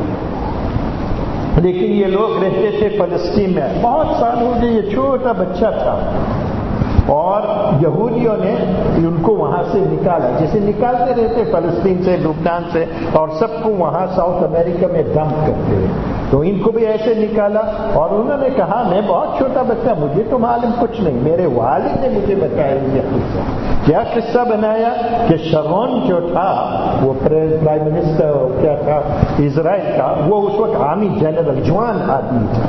لیکن یہ لوگ رہتے تھے فلسطین میں. بہت سال ہو گئے، یہ چھوٹا بچہ تھا اور یہودیوں نے ان کو وہاں سے نکالا، جیسے نکالتے رہتے فلسطین سے، لبنان سے، اور سب کو وہاں ساؤتھ امریکہ میں ڈمپ کرتے ہیں. تو ان کو بھی ایسے نکالا اور انہوں نے کہا میں بہت چھوٹا بچہ، مجھے تو معلوم کچھ نہیں، میرے والد نے مجھے بتایا یہ قصہ. کیا قصہ بنایا کہ شرون جو تھا وہ پرائم منسٹر کیا تھا اسرائیل کا، وہ اس وقت آرمی جنرل جوان آدمی تھا،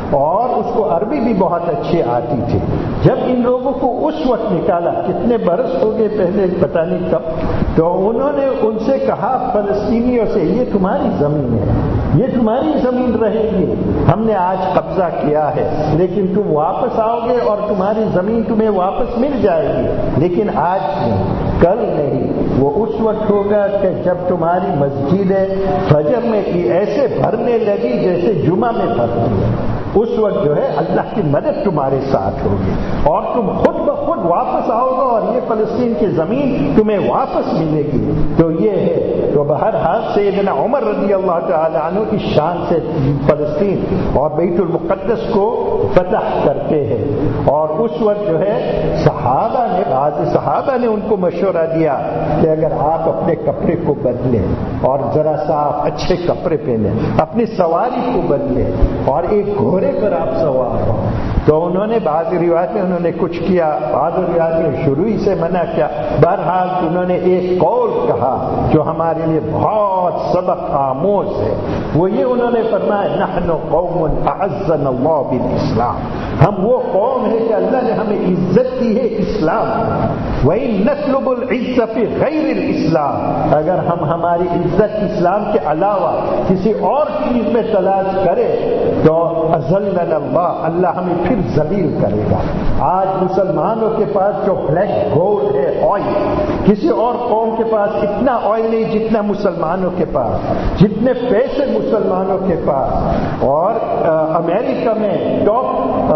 اور اس کو عربی بھی بہت اچھی آتی تھی. جب ان لوگوں کو اس وقت نکالا، کتنے برس ہو گئے پہلے پتہ نہیں کب، تو انہوں نے ان سے کہا فلسطینیوں سے یہ تمہاری زمین ہے، یہ تمہاری زمین رہے گی، ہم نے آج قبضہ کیا ہے لیکن تم واپس آؤ گے اور تمہاری زمین تمہیں واپس مل جائے گی، لیکن آج نہیں، کل نہیں، وہ اس وقت ہوگا کہ جب تمہاری مسجدیں فجر میں ایسے بھرنے لگی جیسے جمعہ میں بھرتی ہے، اس وقت جو ہے اللہ کی مدد تمہارے ساتھ ہوگی اور تم خود بخود واپس آؤ گے اور یہ فلسطین کی زمین تمہیں واپس ملے گی. تو یہ ہے، تو بہرحال سیدنا عمر رضی اللہ تعالی عنہ کی شان سے فلسطین اور بیت المقدس کو فتح کرتے ہیں. اور اس وقت جو ہے صحابہ نے بعض صحابہ نے ان کو مشورہ دیا کہ اگر آپ اپنے کپڑے کو بدلیں اور ذرا سا آپ اچھے کپڑے پہنیں، اپنی سواری کو بدلیں اور ایک گھوڑے پر آپ سوار ہو. تو انہوں نے بعض روایت میں انہوں نے کچھ کیا، بعض روایت میں شروع ہی سے منع کیا. بہرحال انہوں نے ایک قول کہا جو ہمارے لیے بہت سبق آموز ہے. وہ یہ انہوں نے فرمایا نحن قوم اعزنا اللہ بالاسلام، ہم وہ قوم ہے کہ اللہ نے ہمیں عزت دی ہے اسلام میں. وَإِن نَطْلُبُ الْعِزَّ فِي غَيْرِ الْإِسْلَامِ، اگر ہم ہماری عزت اسلام کے علاوہ کسی اور چیز میں تلاش کرے تو اذلنا اللہ، اللہ ہمیں پھر ذلیل کرے گا. آج مسلمانوں کے پاس جو بلیک گولڈ ہے آئل، کسی اور قوم کے پاس اتنا آئل نہیں جتنا مسلمانوں کے پاس، جتنے پیسے مسلمانوں کے پاس. اور امریکہ میں ٹاپ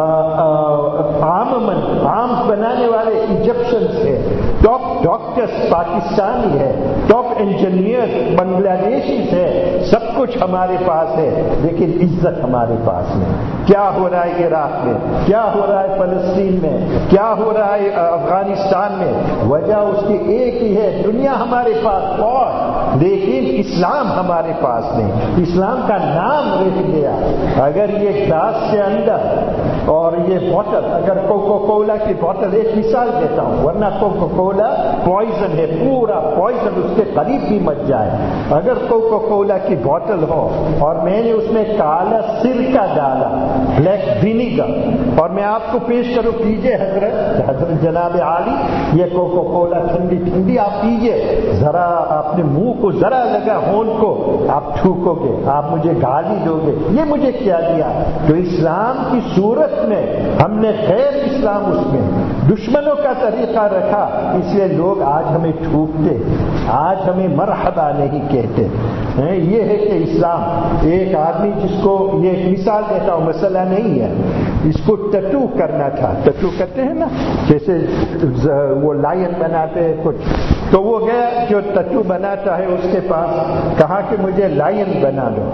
آرممنٹ آرمز بنانے والے ایجپشنس ہے، ٹاپ ڈاکٹرز پاکستانی ہے، ٹاپ انجینئر بنگلہ دیشیز ہے، سب کچھ ہمارے پاس ہے لیکن عزت ہمارے پاس نہیں. کیا ہو رہا ہے عراق میں، کیا ہو رہا ہے فلسطین میں، کیا ہو رہا ہے افغانستان میں؟ وجہ اس کی ایک ہی ہے، دنیا ہمارے پاس اور لیکن اسلام ہمارے پاس نہیں. اسلام کا نام رہ گیا. اگر یہ گلاس کے اندر اور یہ بوتل، اگر کوکو کولا کی بوتل، ایک مثال دیتا ہوں ورنہ کوکو کولا پوائزن ہے، پورا پوائزن اس کے قریب بھی مت جائے. اگر کوکو کولا کی بوتل ہو اور میں نے اس میں کالا سرکہ ڈالا، بلیک ونیگر، اور میں آپ کو پیش کروں پیجئے حضرت حضرت جناب عالی، یہ کوکو کولا ٹھنڈی ٹھنڈی آپ پیجئے، ذرا اپنے منہ کو ذرا لگا ہون کو آپ تھوکو گے، آپ مجھے گالی دو گے، یہ مجھے کیا دیا؟ تو اسلام کی صورت میں ہم نے غیر اسلام اس میں دشمنوں کا طریقہ رکھا، اس لیے لوگ آج ہمیں ٹھوکتے، آج ہمیں مرحبا نہیں کہتے. یہ ہے کہ اسلام ایک آدمی جس کو یہ ایک مثال دیتا ہوں، مسئلہ نہیں ہے، اس کو ٹٹو کرنا تھا، ٹٹو کرتے ہیں نا جیسے وہ لائن بناتے ہیں کچھ، تو وہ گیا جو ٹٹو بناتا ہے اس کے پاس، کہا کہ مجھے لائن بنا دو.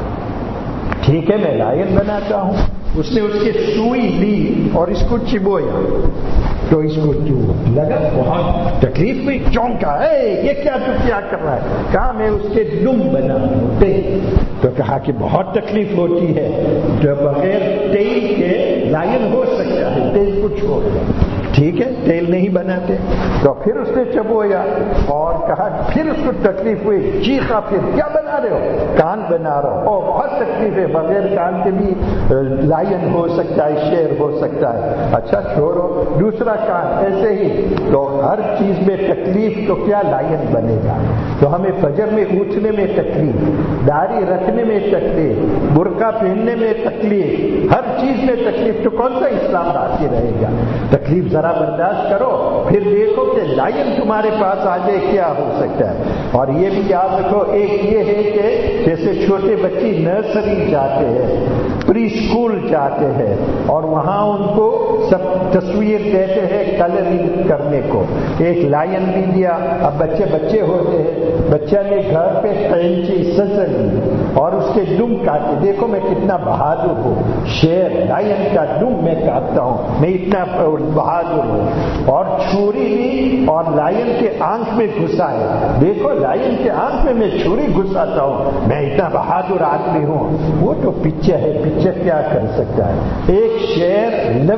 ٹھیک ہے میں لائن بناتا ہوں. اس نے اس کی سوئی لی اور اس کو چبویا تو اس کو لگا بہت تکلیف ہوئی، چونکا اے یہ کیا تو کیا کر رہا ہے؟ کہا میں اس کے دم بنا تیل. تو کہا کہ بہت تکلیف ہوتی ہے، جو بغیر تیل کے لائن ہو سکتا ہے، تیل کچھ ہو. ٹھیک ہے تیل نہیں بناتے. تو پھر اس نے چبویا اور کہا، پھر اس کو تکلیف ہوئی، چیخا، پھر کیا بنا رہے ہو؟ کان بنا رہا ہو. بہت تکلیف ہے، بغیر کان کے بھی لائن ہو سکتا ہے، شیر ہو سکتا ہے. اچھا چھوڑو، دوسرا کان ایسے ہی. تو ہر چیز میں تکلیف تو کیا لائن بنے گا. تو ہمیں فجر میں اٹھنے میں تکلیف، داڑھی رکھنے میں تکلیف، برقع پہننے میں تکلیف، ہر چیز میں تکلیف، تو کون سا اسلام باقی رہے گا؟ تکلیف ذرا برداشت کرو، پھر دیکھو کہ لائن تمہارے پاس آ جائے کیا ہو سکتا ہے. اور یہ بھی یاد رکھو، ایک یہ ہے کہ جیسے چھوٹے بچے نرسری جاتے ہیں، پری اسکول جاتے ہیں اور وہاں ان کو سب تصویر دیتے ہیں کلرنگ کرنے کو. ایک لائن بھی دیا. اب بچے بچے ہوتے ہیں، بچہ نے گھر پہ قینچی سزر لی اور اس کے دم کاٹے. دیکھو میں کتنا بہادر ہوں، شیر لائن کا دم میں کاٹتا ہوں، میں اتنا بہادر ہوں. اور چھری لی اور لائن کے آنکھ میں گھسائے. دیکھو لائن کے آنکھ میں میں چھری گھساتا ہوں، میں اتنا بہادر آدمی ہوں. وہ تو پچے ہے، پچے کیا کر سکتا ہے؟ ایک شیر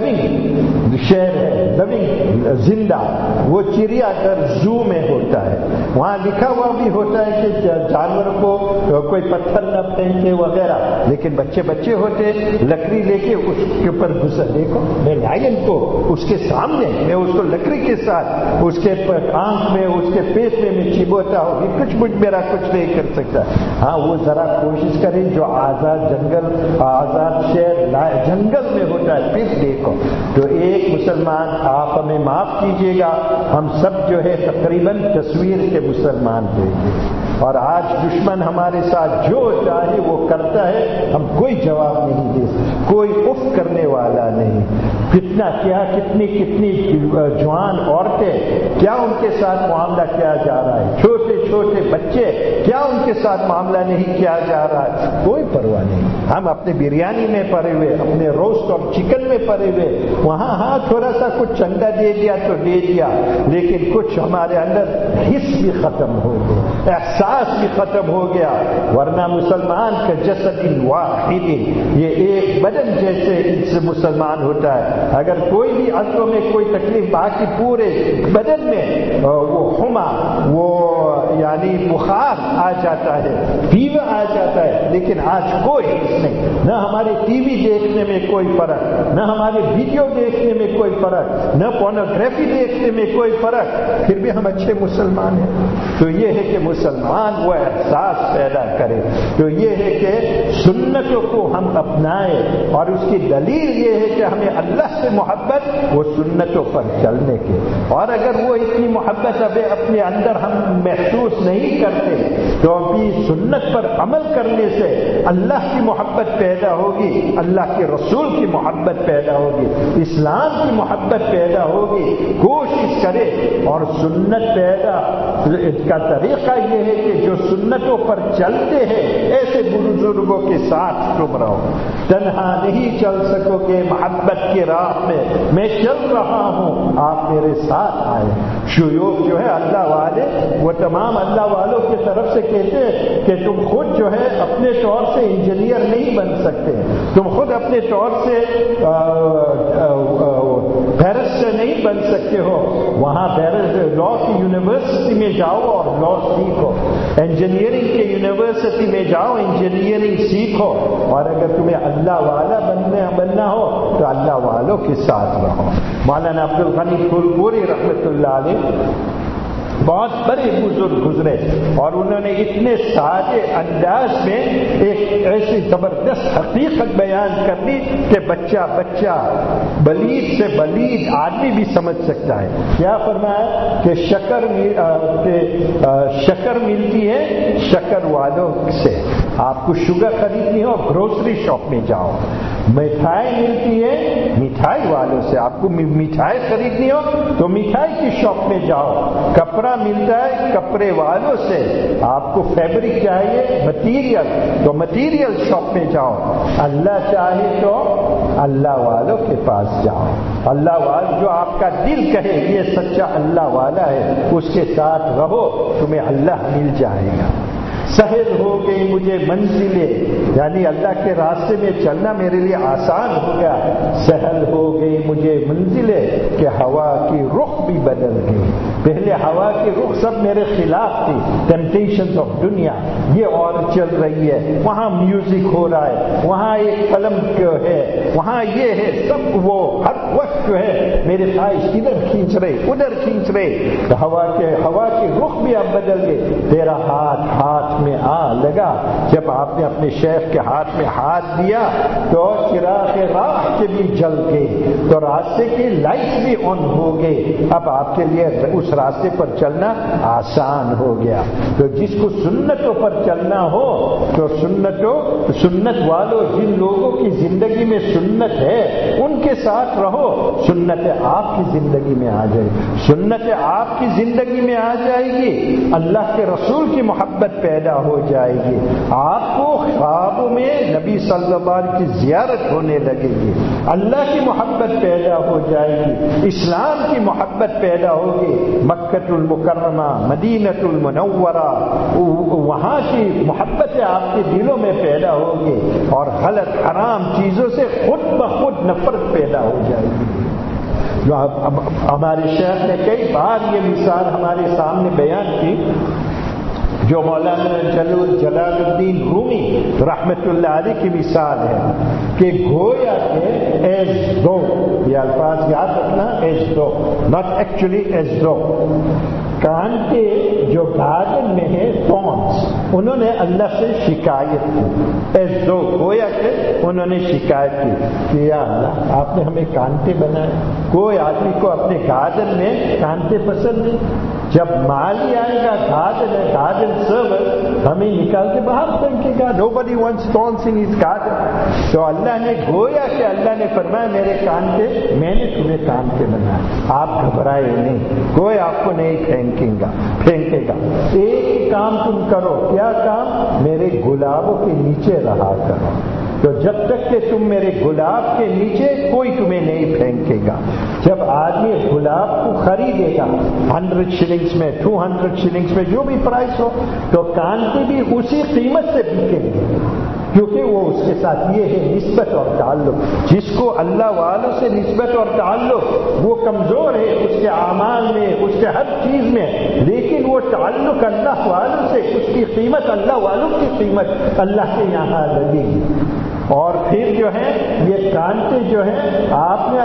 لونگ شیر ہے، لونگ زندہ، وہ چڑیا گھر زو میں ہوتا ہے. وہاں لکھا ہوا بھی ہوتا ہے کہ جانور کو کوئی پتھر نہ پہنتے وغیرہ، لیکن بچے بچے ہوتے لکڑی لے کے اس کے اوپر گزر، دیکھو میں لائن کو اس کے سامنے میں اس کو لکڑی کے ساتھ اس کے آنکھ میں اس کے پیٹ میں میں چبوتا ہوں، یہ کچھ مجھ میرا کچھ نہیں کر سکتا۔ ہاں وہ ذرا کوشش کریں جو آزاد جنگل آزاد شہر جنگل میں ہوتا ہے، پھر دیکھو تو ایک مسلمان، آپ ہمیں معاف کیجیے گا، ہم سب جو ہے تقریباً تصویر کے مسلمان تھے، اور آج دشمن ہمارے ساتھ جو چاہے وہ کرتا ہے، ہم کوئی جواب نہیں دے سکتے، کوئی اف کرنے والا نہیں۔ کتنا کیا کتنی کتنی جوان عورتیں، کیا ان کے ساتھ معاملہ کیا جا رہا ہے، چھوٹے چھوٹے بچے کیا ان کے ساتھ معاملہ نہیں کیا جا رہا ہے، کوئی پرواہ نہیں۔ ہم اپنے بریانی میں پڑے ہوئے، اپنے روسٹ اور چکن میں پڑے ہوئے، وہاں ہاں تھوڑا سا کچھ چندہ دے دیا تو دے دیا، لیکن کچھ ہمارے اندر حس بھی ختم ہو گیا، احساس بھی ختم ہو گیا۔ ورنہ مسلمان کا جسد واحد، یہ ایک بدن جیسے ان سے مسلمان ہوتا ہے۔ اگر کوئی بھی عضو میں کوئی تکلیف، باقی پورے بدن میں وہ حما، وہ یعنی بخار آ جاتا ہے، فیور آ جاتا ہے، لیکن آج کوئی حس نہیں، نہ ہمارے ٹی وی دیکھنے میں کوئی فرق، نہ ہمارے ویڈیو دیکھنے میں کوئی فرق، نہ پورنوگرافی دیکھنے میں کوئی فرق، پھر بھی ہم اچھے مسلمان ہیں۔ تو یہ ہے کہ مسلمان وہ احساس پیدا کرے، تو یہ ہے کہ سنتوں کو ہم اپنائیں، اور اس کی دلیل یہ ہے کہ ہمیں اللہ سے محبت وہ سنتوں پر چلنے کے، اور اگر وہ اتنی محبت ابھی اپنے اندر ہم محسوس نہیں کرتے تو ابھی سنت پر عمل کرنے سے اللہ کی محبت پیدا ہوگی، اللہ کے رسول کی محبت پیدا ہوگی، اسلام کی محبت پیدا ہوگی۔ کوشش کرے اور سنت پیدا کا طریقہ یہ ہے کہ جو سنتوں پر چلتے ہیں ایسے بزرگوں کے ساتھ تم رہو، تنہا نہیں چل سکو گے محبت کی راہ میں، میں چل رہا ہوں آپ میرے ساتھ آئے۔ شیوخ جو ہے اللہ والے، وہ تمام اللہ والوں کی طرف سے کہتے ہیں کہ تم خود جو ہے اپنے طور سے انجینئر نہیں بن سکتے، تم خود اپنے طور سے بیرسٹر نہیں بن سکتے ہو، وہاں لا کی یونیورسٹی میں جاؤ اور لا سیکھو، انجینئرنگ کے یونیورسٹی میں جاؤ انجینئرنگ سیکھو، اور اگر تمہیں اللہ والا بننا بننا ہو تو اللہ والوں کے ساتھ رہو۔ مولانا عبد الغنی پھولپوری رحمۃ اللہ علیہ بہت بڑے بزرگ گزرے، اور انہوں نے اتنے سادے انداز میں ایک ایسی زبردست حقیقت بیان کر دی کہ بچہ بچہ بلید سے بلید آدمی بھی سمجھ سکتا ہے۔ کیا فرمایا کہ شکر کہ شکر ملتی ہے شکر والوں سے، آپ کو شوگر خریدنی ہو گروسری شاپ میں جاؤ، مٹھائی ملتی ہے مٹھائی والوں سے، آپ کو مٹھائی خریدنی ہو تو مٹھائی کی شاپ میں جاؤ، کپڑا ملتا ہے کپڑے والوں سے، آپ کو فیبرک چاہیے مٹیریل تو مٹیریل شاپ میں جاؤ، اللہ چاہے تو اللہ والوں کے پاس جاؤ، اللہ والوں جو آپ کا دل کہے یہ سچا اللہ والا ہے اس کے ساتھ رہو، تمہیں اللہ مل جائے گا۔ سہل ہو گئی مجھے منزلیں، یعنی اللہ کے راستے میں چلنا میرے لیے آسان ہو گیا، سہل ہو گئی مجھے منزلیں کہ ہوا کی رخ بھی بدل گئی، پہلے ہوا کی رخ سب میرے خلاف تھی، ٹیمپٹیشنز آف دنیا یہ اور چل رہی ہے، وہاں میوزک ہو رہا ہے، وہاں ایک فلم جو ہے، وہاں یہ ہے، سب وہ ہر وقت جو ہے میرے خواہش ادھر کھینچ رہے ادھر کھینچ رہے، تو ہوا کے ہوا کی رخ بھی اب بدل گئے، تیرا ہاتھ ہاتھ میں آ لگا، جب آپ نے اپنے شیخ کے ہاتھ میں ہاتھ دیا تو چراغ راہ کے بھی جل گئے، تو راستے کی لائٹ بھی آن ہو گئی، اب آپ کے لیے اس راستے پر چلنا آسان ہو گیا۔ تو جس کو سنتوں پر چلنا ہو تو سنتوں سنت والوں جن لوگوں کی زندگی میں سنت ہے ان کے ساتھ رہو، سنت آپ کی زندگی میں آ جائے سنت آپ کی زندگی میں آ جائے گی، اللہ کے رسول کی محبت پیدا ہو جائے گی، آپ کو خوابوں میں نبی صلی اللہ علیہ وسلم کی زیارت ہونے لگے گی، اللہ کی محبت پیدا ہو جائے گی، اسلام کی محبت پیدا ہوگی، مکہ المکرمہ مدینہ المنورہ وہاں کی محبت آپ کے دلوں میں پیدا ہوگی، اور غلط حرام چیزوں سے خود بخود نفرت پیدا ہو جائے گی۔ جو ہمارے شیخ نے کئی بار یہ مثال ہمارے سامنے بیان کی، جو مولانا جلال الدین رومی رحمت اللہ علیہ کی مثال ہے کہ گویا کہ ایز دو، یہ الفاظ یاد رکھنا، as though, not actually as though, کانٹے جو گارڈن میں ہیں تھورنس، انہوں نے اللہ سے شکایت کی، ایز دو، گویا کہ انہوں نے شکایت کی کہ یا اللہ آپ نے ہمیں کانٹے بنائے۔ کوئی آدمی کو اپنے گارڈن میں کانٹے پسند نہیں، جب مالی آئے گا گارڈن ہے، گارڈن سرور ہمیں نکال کے باہر پھینکے گا، nobody wants thorns in his garden۔ تو اللہ نے گویا کہ اللہ نے فرمایا میرے کانٹے، میں نے تمہیں کانٹے بنائے، آپ گھبرائے نہیں، کوئی آپ کو نہیں پھینکے گا پھینکے گا ایک کام تم کرو، کیا کام؟ میرے گلابوں کے نیچے رہا کرو، تو جب تک کہ تم میرے گلاب کے نیچے کوئی تمہیں نہیں پھینکے گا۔ جب آدمی گلاب کو خریدے گا ہنڈریڈ شلنگس میں، ٹو ہنڈریڈ شلنگس میں، جو بھی پرائس ہو، تو کانٹے بھی اسی قیمت سے بکیں گے، کیونکہ وہ اس کے ساتھ یہ ہے نسبت اور تعلق۔ جس کو اللہ والوں سے نسبت اور تعلق، وہ کمزور ہے اس کے اعمال میں، اس کے ہر چیز میں، لیکن وہ تعلق اللہ والوں سے، اس کی قیمت اللہ والوں کی قیمت اللہ کے یہاں لگے گی۔ اور پھر جو ہے یہ کانٹے جو ہیں، آپ نے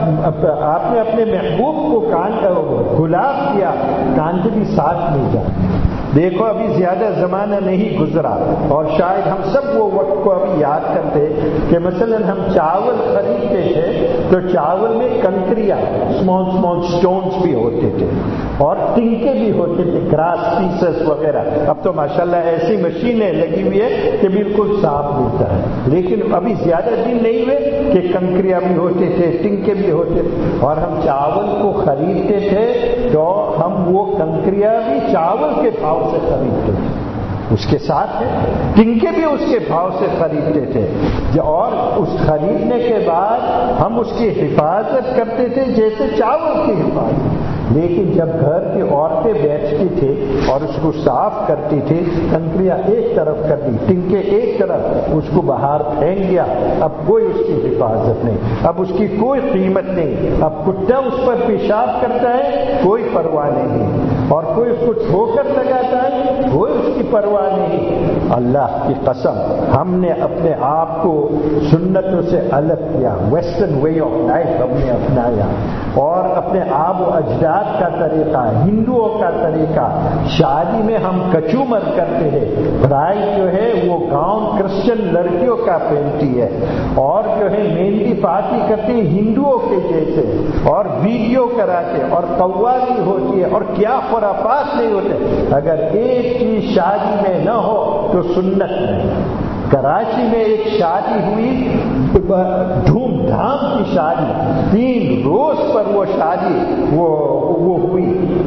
آپ نے اپنے محبوب کو کانٹا گلاب کیا، کانٹے بھی ساتھ لے جائیں۔ دیکھو ابھی زیادہ زمانہ نہیں گزرا اور شاید ہم سب وہ وقت کو ابھی یاد کرتے کہ مثلا ہم چاول خریدتے تھے تو چاول میں کنکریاں، اسمال اسمال سٹونز بھی ہوتے تھے اور ٹنکے بھی ہوتے تھے، گراس پیسز وغیرہ۔ اب تو ماشاءاللہ ایسی مشینیں لگی ہوئی ہے کہ بالکل صاف ملتا ہے، لیکن ابھی زیادہ دن نہیں ہوئے کہ کنکریاں بھی ہوتے تھے، ٹنکے بھی ہوتے تھے، اور ہم چاول کو خریدتے تھے تو ہم وہ کنکریاں بھی چاول کے بھاؤ سے خریدتے تھے، اس کے ساتھ ہے ٹنکے بھی اس کے بھاؤ سے خریدتے تھے، اور اس خریدنے کے بعد ہم اس کی حفاظت کرتے تھے جیسے چاول کی حفاظت۔ لیکن جب گھر کی عورتیں بیٹھتی تھی اور اس کو صاف کرتی تھی، کنکریاں ایک طرف کر دی، ٹنکے ایک طرف، اس کو باہر پھینک گیا، اب کوئی اس کی حفاظت نہیں، اب اس کی کوئی قیمت نہیں، اب کتا اس پر پیشاب کرتا ہے کوئی پرواہ نہیں، اور کوئی اس کو ٹھوکر لگاتا ہے کوئی اس کی پرواہ نہیں۔ اللہ کی قسم ہم نے اپنے آپ کو سنتوں سے الگ کیا، ویسٹرن وے آف لائف ہم نے اپنایا، اور اپنے آب و اجداد کا طریقہ، ہندوؤں کا طریقہ، شادی میں ہم کچومر کرتے ہیں، برائڈ جو ہے وہ گاؤن کرسچن لڑکیوں کا پہنتی ہے، اور جو ہے مہندی پارٹی کرتے ہیں ہندوؤں کے جیسے، اور ویڈیو کراتے اور قوالی ہوتی ہے، اور کیا خرافات نہیں ہوتے۔ اگر ایک چیز شادی میں نہ ہو تو سنت نہیں۔ کراچی میں ایک شادی ہوئی، دھوم دھام کی شادی، تین روز پر وہ شادی وہ وہ ہوئی،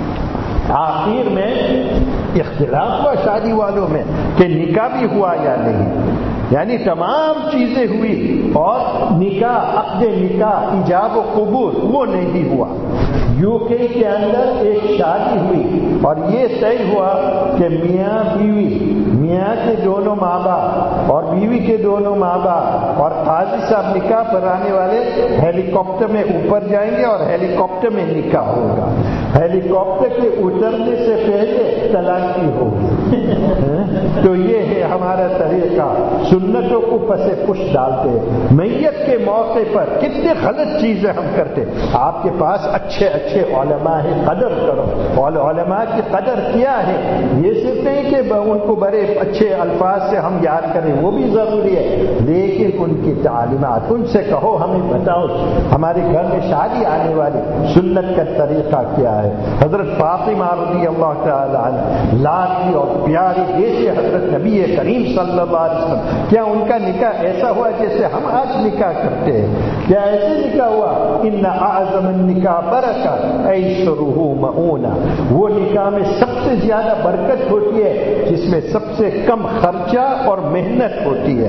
آخر میں اختلاف ہوا شادی والوں میں کہ نکاح بھی ہوا یا نہیں، یعنی تمام چیزیں ہوئی اور نکاح، عقد نکاح، ایجاب و قبول وہ نہیں ہوا۔ یو کے کے اندر ایک شادی ہوئی اور یہ طے ہوا کہ میاں بیوی، میاں کے دونوں ماں باپ اور بیوی کے دونوں ماں باپ اور قاضی صاحب نکاح پڑھانے والے ہیلی کاپٹر میں اوپر جائیں گے اور ہیلی کاپٹر میں نکاح ہوگا، ہیلی کاپٹر کے اترنے سے پہلے طلاقی ہوگی۔ تو یہ ہے ہمارا طریقہ، سنتوں کو پسے پش ڈالتے ہیں۔ میت کے موقع پر کتنے غلط چیزیں ہم کرتے، آپ کے پاس اچھے اچھے علماء ہیں، قدر کرو، اور علماء کی قدر کیا ہے، یہ صرف نہیں کہ ان کو بڑے اچھے الفاظ سے ہم یاد کریں، وہ بھی ضروری ہے، لیکن ان کی تعلیمات، ان سے کہو ہمیں بتاؤ ہمارے گھر میں شادی آنے والی سنت کا طریقہ کیا ہے۔ حضرت فاطمہ رضی اللہ تعالی عنہ لاڈلی اور پیاری جیسے حضرت نبی کریم صلی اللہ علیہ وسلم، کیا ان کا نکاح ایسا ہوا جیسے ہم آج نکاح کرتے ہیں؟ کیا ایسے نکاح ہوا؟ ان اعظم النکاح برکت ایسرہ مؤونہ، وہ نکاح میں سب سے زیادہ برکت ہوتی ہے جس میں سب سے کم خرچہ اور محنت ہوتی ہے۔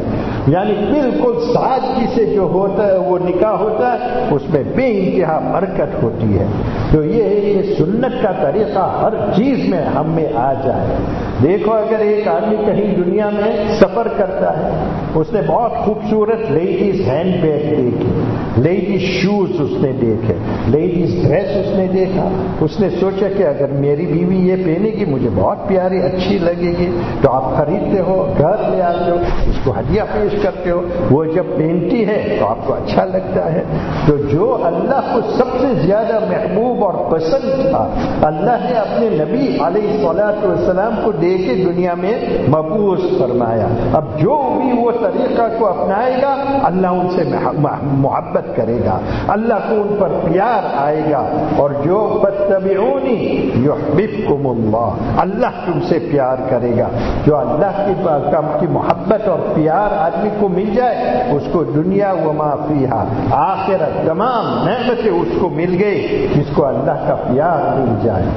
یعنی بالکل سادگی سے جو ہوتا ہے وہ نکاح ہوتا ہے اس میں بے انتہا برکت ہوتی ہے. تو یہ ہے یہ سنت کا طریقہ ہر چیز میں ہم میں آ جائے. دیکھو اگر ایک آدمی کہیں دنیا میں سفر کرتا ہے, اس نے بہت خوبصورت لیڈیز ہینڈ بیگ دیکھی, لیڈیز شوز اس نے دیکھے, لیڈیز ڈریس اس نے دیکھا, اس نے سوچا کہ اگر میری بیوی یہ پہنے گی مجھے بہت پیاری اچھی لگے گی, تو آپ خریدتے ہو, گھر لے آتے ہو, اس کو ہدیہ پیش کرتے ہو, وہ جب پہنتی ہے تو آپ کو اچھا لگتا ہے. تو جو اللہ کو سب سے زیادہ محبوب اور پسند تھا اللہ نے اپنے نبی علیہ الصلوۃ والسلام کو دے کے دنیا میں مبعوث فرمایا. اب جو بھی وہ طریقہ کو اپنائے گا اللہ ان سے محبت کرے گا, اللہ کو ان پر پیار آئے گا. اور جو فاتبعونی یحببکم اللہ, اللہ تم سے پیار کرے گا. جو اللہ کی کی محبت اور پیار آدمی کو مل جائے اس کو دنیا وما فیہا, آخرت تمام نعمتیں اس کو مل گئی جس کو اللہ کا پیار مل جائے.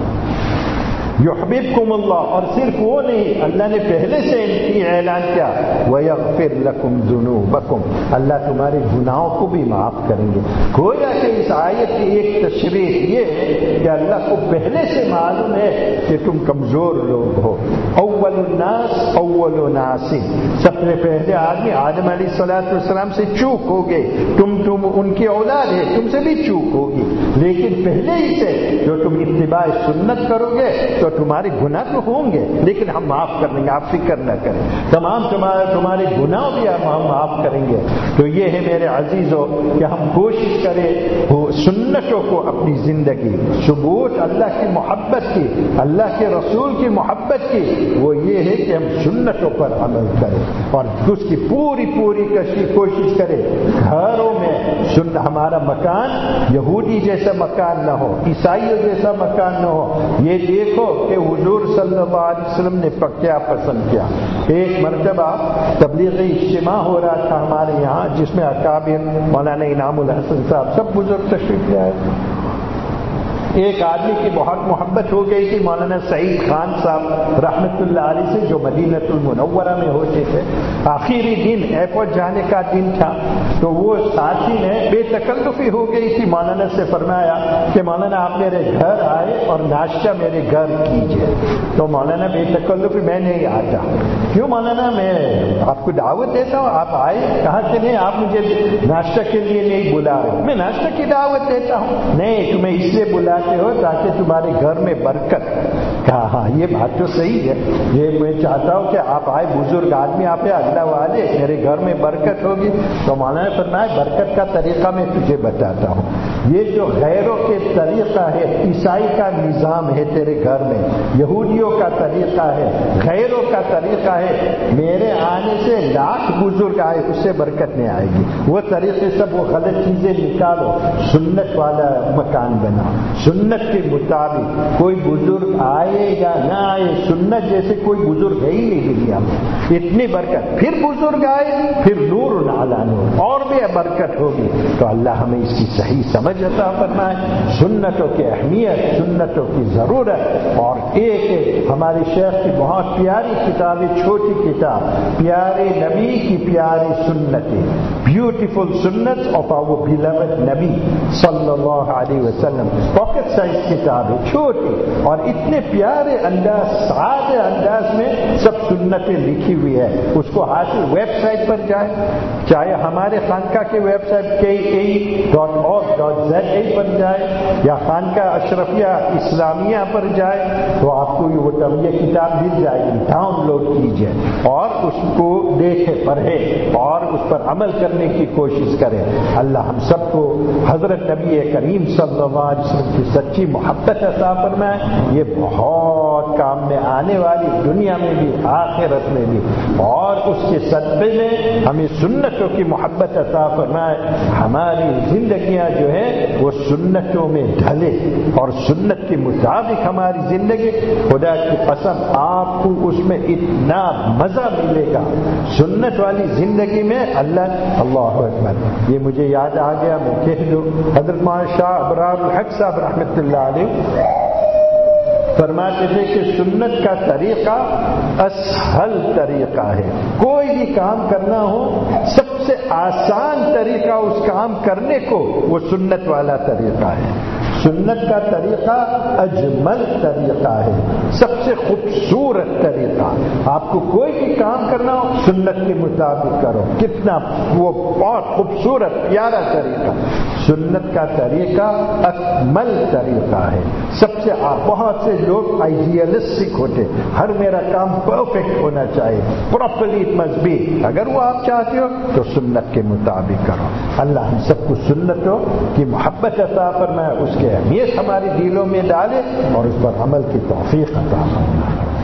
یحببکم اللہ, اور صرف وہ نہیں, اللہ نے پہلے سے ان اعلان کیا ویغفر لکم ذنوبکم, اللہ تمہارے گناہوں کو بھی معاف کریں گے. گویا کہ اس آیت کی ایک تشریح یہ ہے کہ اللہ کو پہلے سے معلوم ہے کہ تم کمزور لوگ ہو. اول الناس اول ناس, سب سے پہلے آدمی آدم علیہ الصلوۃ والسلام سے چوک ہو گئے, تم تم ان کی اولاد ہے, تم سے بھی چوک ہوگی, لیکن پہلے ہی سے جو تم اتباع سنت کرو گے تو تمہارے گناہ تو ہوں گے لیکن ہم معاف کر دیں گے, آپ فکر نہ کریں, تمام تمہارے تمہارے گناہ بھی ہم معاف کریں گے. تو یہ ہے میرے عزیزوں کہ ہم کوشش کریں وہ سنتوں کو اپنی زندگی, ثبوت اللہ کی محبت کی, اللہ کے رسول کی محبت کی, وہ یہ ہے کہ ہم سنتوں پر عمل کریں اور اس کی پوری پوری کوشش کریں. گھروں میں سن ہمارا مکان یہودی جیسا مکان نہ ہو, عیسائیوں جیسا مکان نہ ہو. یہ دیکھو کہ حضور صلی اللہ علیہ وسلم نے کیا پسند کیا. ایک مرتبہ تبلیغی اجتماع ہو رہا تھا ہمارے یہاں جس میں اکابر مولانا انعام الحسن صاحب سب بزرگ تشریف لے آئے. ایک آدمی کی بہت محبت ہو گئی تھی مولانا سعید خان صاحب رحمت اللہ علیہ سے, جو مدینہ المنورہ میں ہوتے تھے. آخری دن ایئرپورٹ جانے کا دن تھا, تو وہ ساتھی نے بے تکلفی ہو گئی تھی, مولانا سے فرمایا کہ مولانا آپ میرے گھر آئے اور ناشتہ میرے گھر کیجیے. تو مولانا بے تکلفی, میں نہیں آتا. کیوں مولانا, میں آپ کو دعوت دیتا ہوں, آپ آئے. کہاں سے نہیں, آپ مجھے ناشتہ کے لیے نہیں بلا رہے, میں ناشتہ کی دعوت دیتا ہوں. نہیں, تمہیں اس لیے بلا ہو تاکہ تمہارے گھر میں برکت. کہا ہاں یہ بات تو صحیح ہے, یہ میں چاہتا ہوں کہ آپ آئے, بزرگ آدمی آپ اللہ والے, میرے گھر میں برکت ہوگی. تو مولانا فرمایا برکت کا طریقہ میں تجھے بتاتا ہوں. یہ جو غیروں کے طریقہ ہے, عیسائی کا نظام ہے تیرے گھر میں, یہودیوں کا طریقہ ہے, غیروں کا طریقہ ہے, میرے آنے سے لاکھ بزرگ آئے اس سے برکت نہیں آئے گی. وہ طریقے سب وہ غلط چیزیں نکالو, سنت والا مکان بنا, سنت کے مطابق. کوئی بزرگ آئے یا نہ آئے, سنت جیسے کوئی بزرگ ہے ہی نہیں دنیا میں. اتنی برکت, پھر بزرگ آئے, پھر نور علی نور, اور بھی برکت ہوگی. تو اللہ ہمیں اس کی صحیح سمجھ عطا فرمائے. سنتوں کی اہمیت, سنتوں کی ضرورت. اور ایک ہمارے شیخ کی بہت پیاری کتاب ہے, چھوٹی کتاب, پیارے نبی کی پیاری سنتیں, بیوٹیفل سنت آف آور بیلوڈ نبی صلی اللہ علیہ وسلم. پاکٹ سائز کتاب ہے, چھوٹی, اور اتنے پیارے انداز, سادے انداز میں سب سنتیں لکھی ہوئی ہے. اس کو حاصل ویب سائٹ پر جائے, چاہے ہمارے خانقاہ کی ویب سائٹ کے A dot or dot Z A پر جائے یا خانقاہ اشرفیہ اسلامیہ پر جائے, تو آپ کو یہ کتاب مل جائے گی. ڈاؤن لوڈ کیجیے اور اس کو دیکھے, پڑھے اور اس پر عمل کرنے کی کوشش کریں. اللہ ہم سب کو حضرت نبی کریم صلی اللہ علیہ وسلم کی سچی محبت عطا فرمائے. یہ بہت کام میں آنے والی, دنیا میں بھی آخرت میں بھی, اور اس کے صدقے میں ہمیں سنتوں کی محبت عطا فرمائے. ہماری زندگیاں جو ہیں وہ سنتوں میں ڈھلے اور سنت کے مطابق ہماری زندگی. خدا کی قسم آپ کو اس میں اتنا مزہ ملے گا سنت والی زندگی میں. اللہ اللہ اکبر, یہ مجھے یاد آ گیا, میں کہہ دوں. حضرت مولانا شاہ ابرار الحق صاحب رحمۃ اللہ علیہ فرماتے تھے کہ سنت کا طریقہ اسہل طریقہ ہے. کوئی بھی کام کرنا ہو سب سے آسان طریقہ اس کام کرنے کو وہ سنت والا طریقہ ہے. سنت کا طریقہ اجمل طریقہ ہے، سب سے خوبصورت طریقہ. آپ کو کوئی بھی کام کرنا ہو سنت کے مطابق کرو. کتنا وہ بہت خوبصورت پیارا طریقہ. سنت کا طریقہ اکمل طریقہ ہے. سب سے بہت سے لوگ آئیڈیلسٹک ہوتے، ہر میرا کام پرفیکٹ ہونا چاہیے، پراپرلی اٹ مسٹ بی. اگر وہ آپ چاہتے ہو تو سنت کے مطابق کرو. اللہ ہم سب کو سنتوں کی محبت عطا فرمائے، اس کے اہمیت ہمارے دلوں میں ڈالے اور اس پر عمل کی توفیق عطا فرمائے.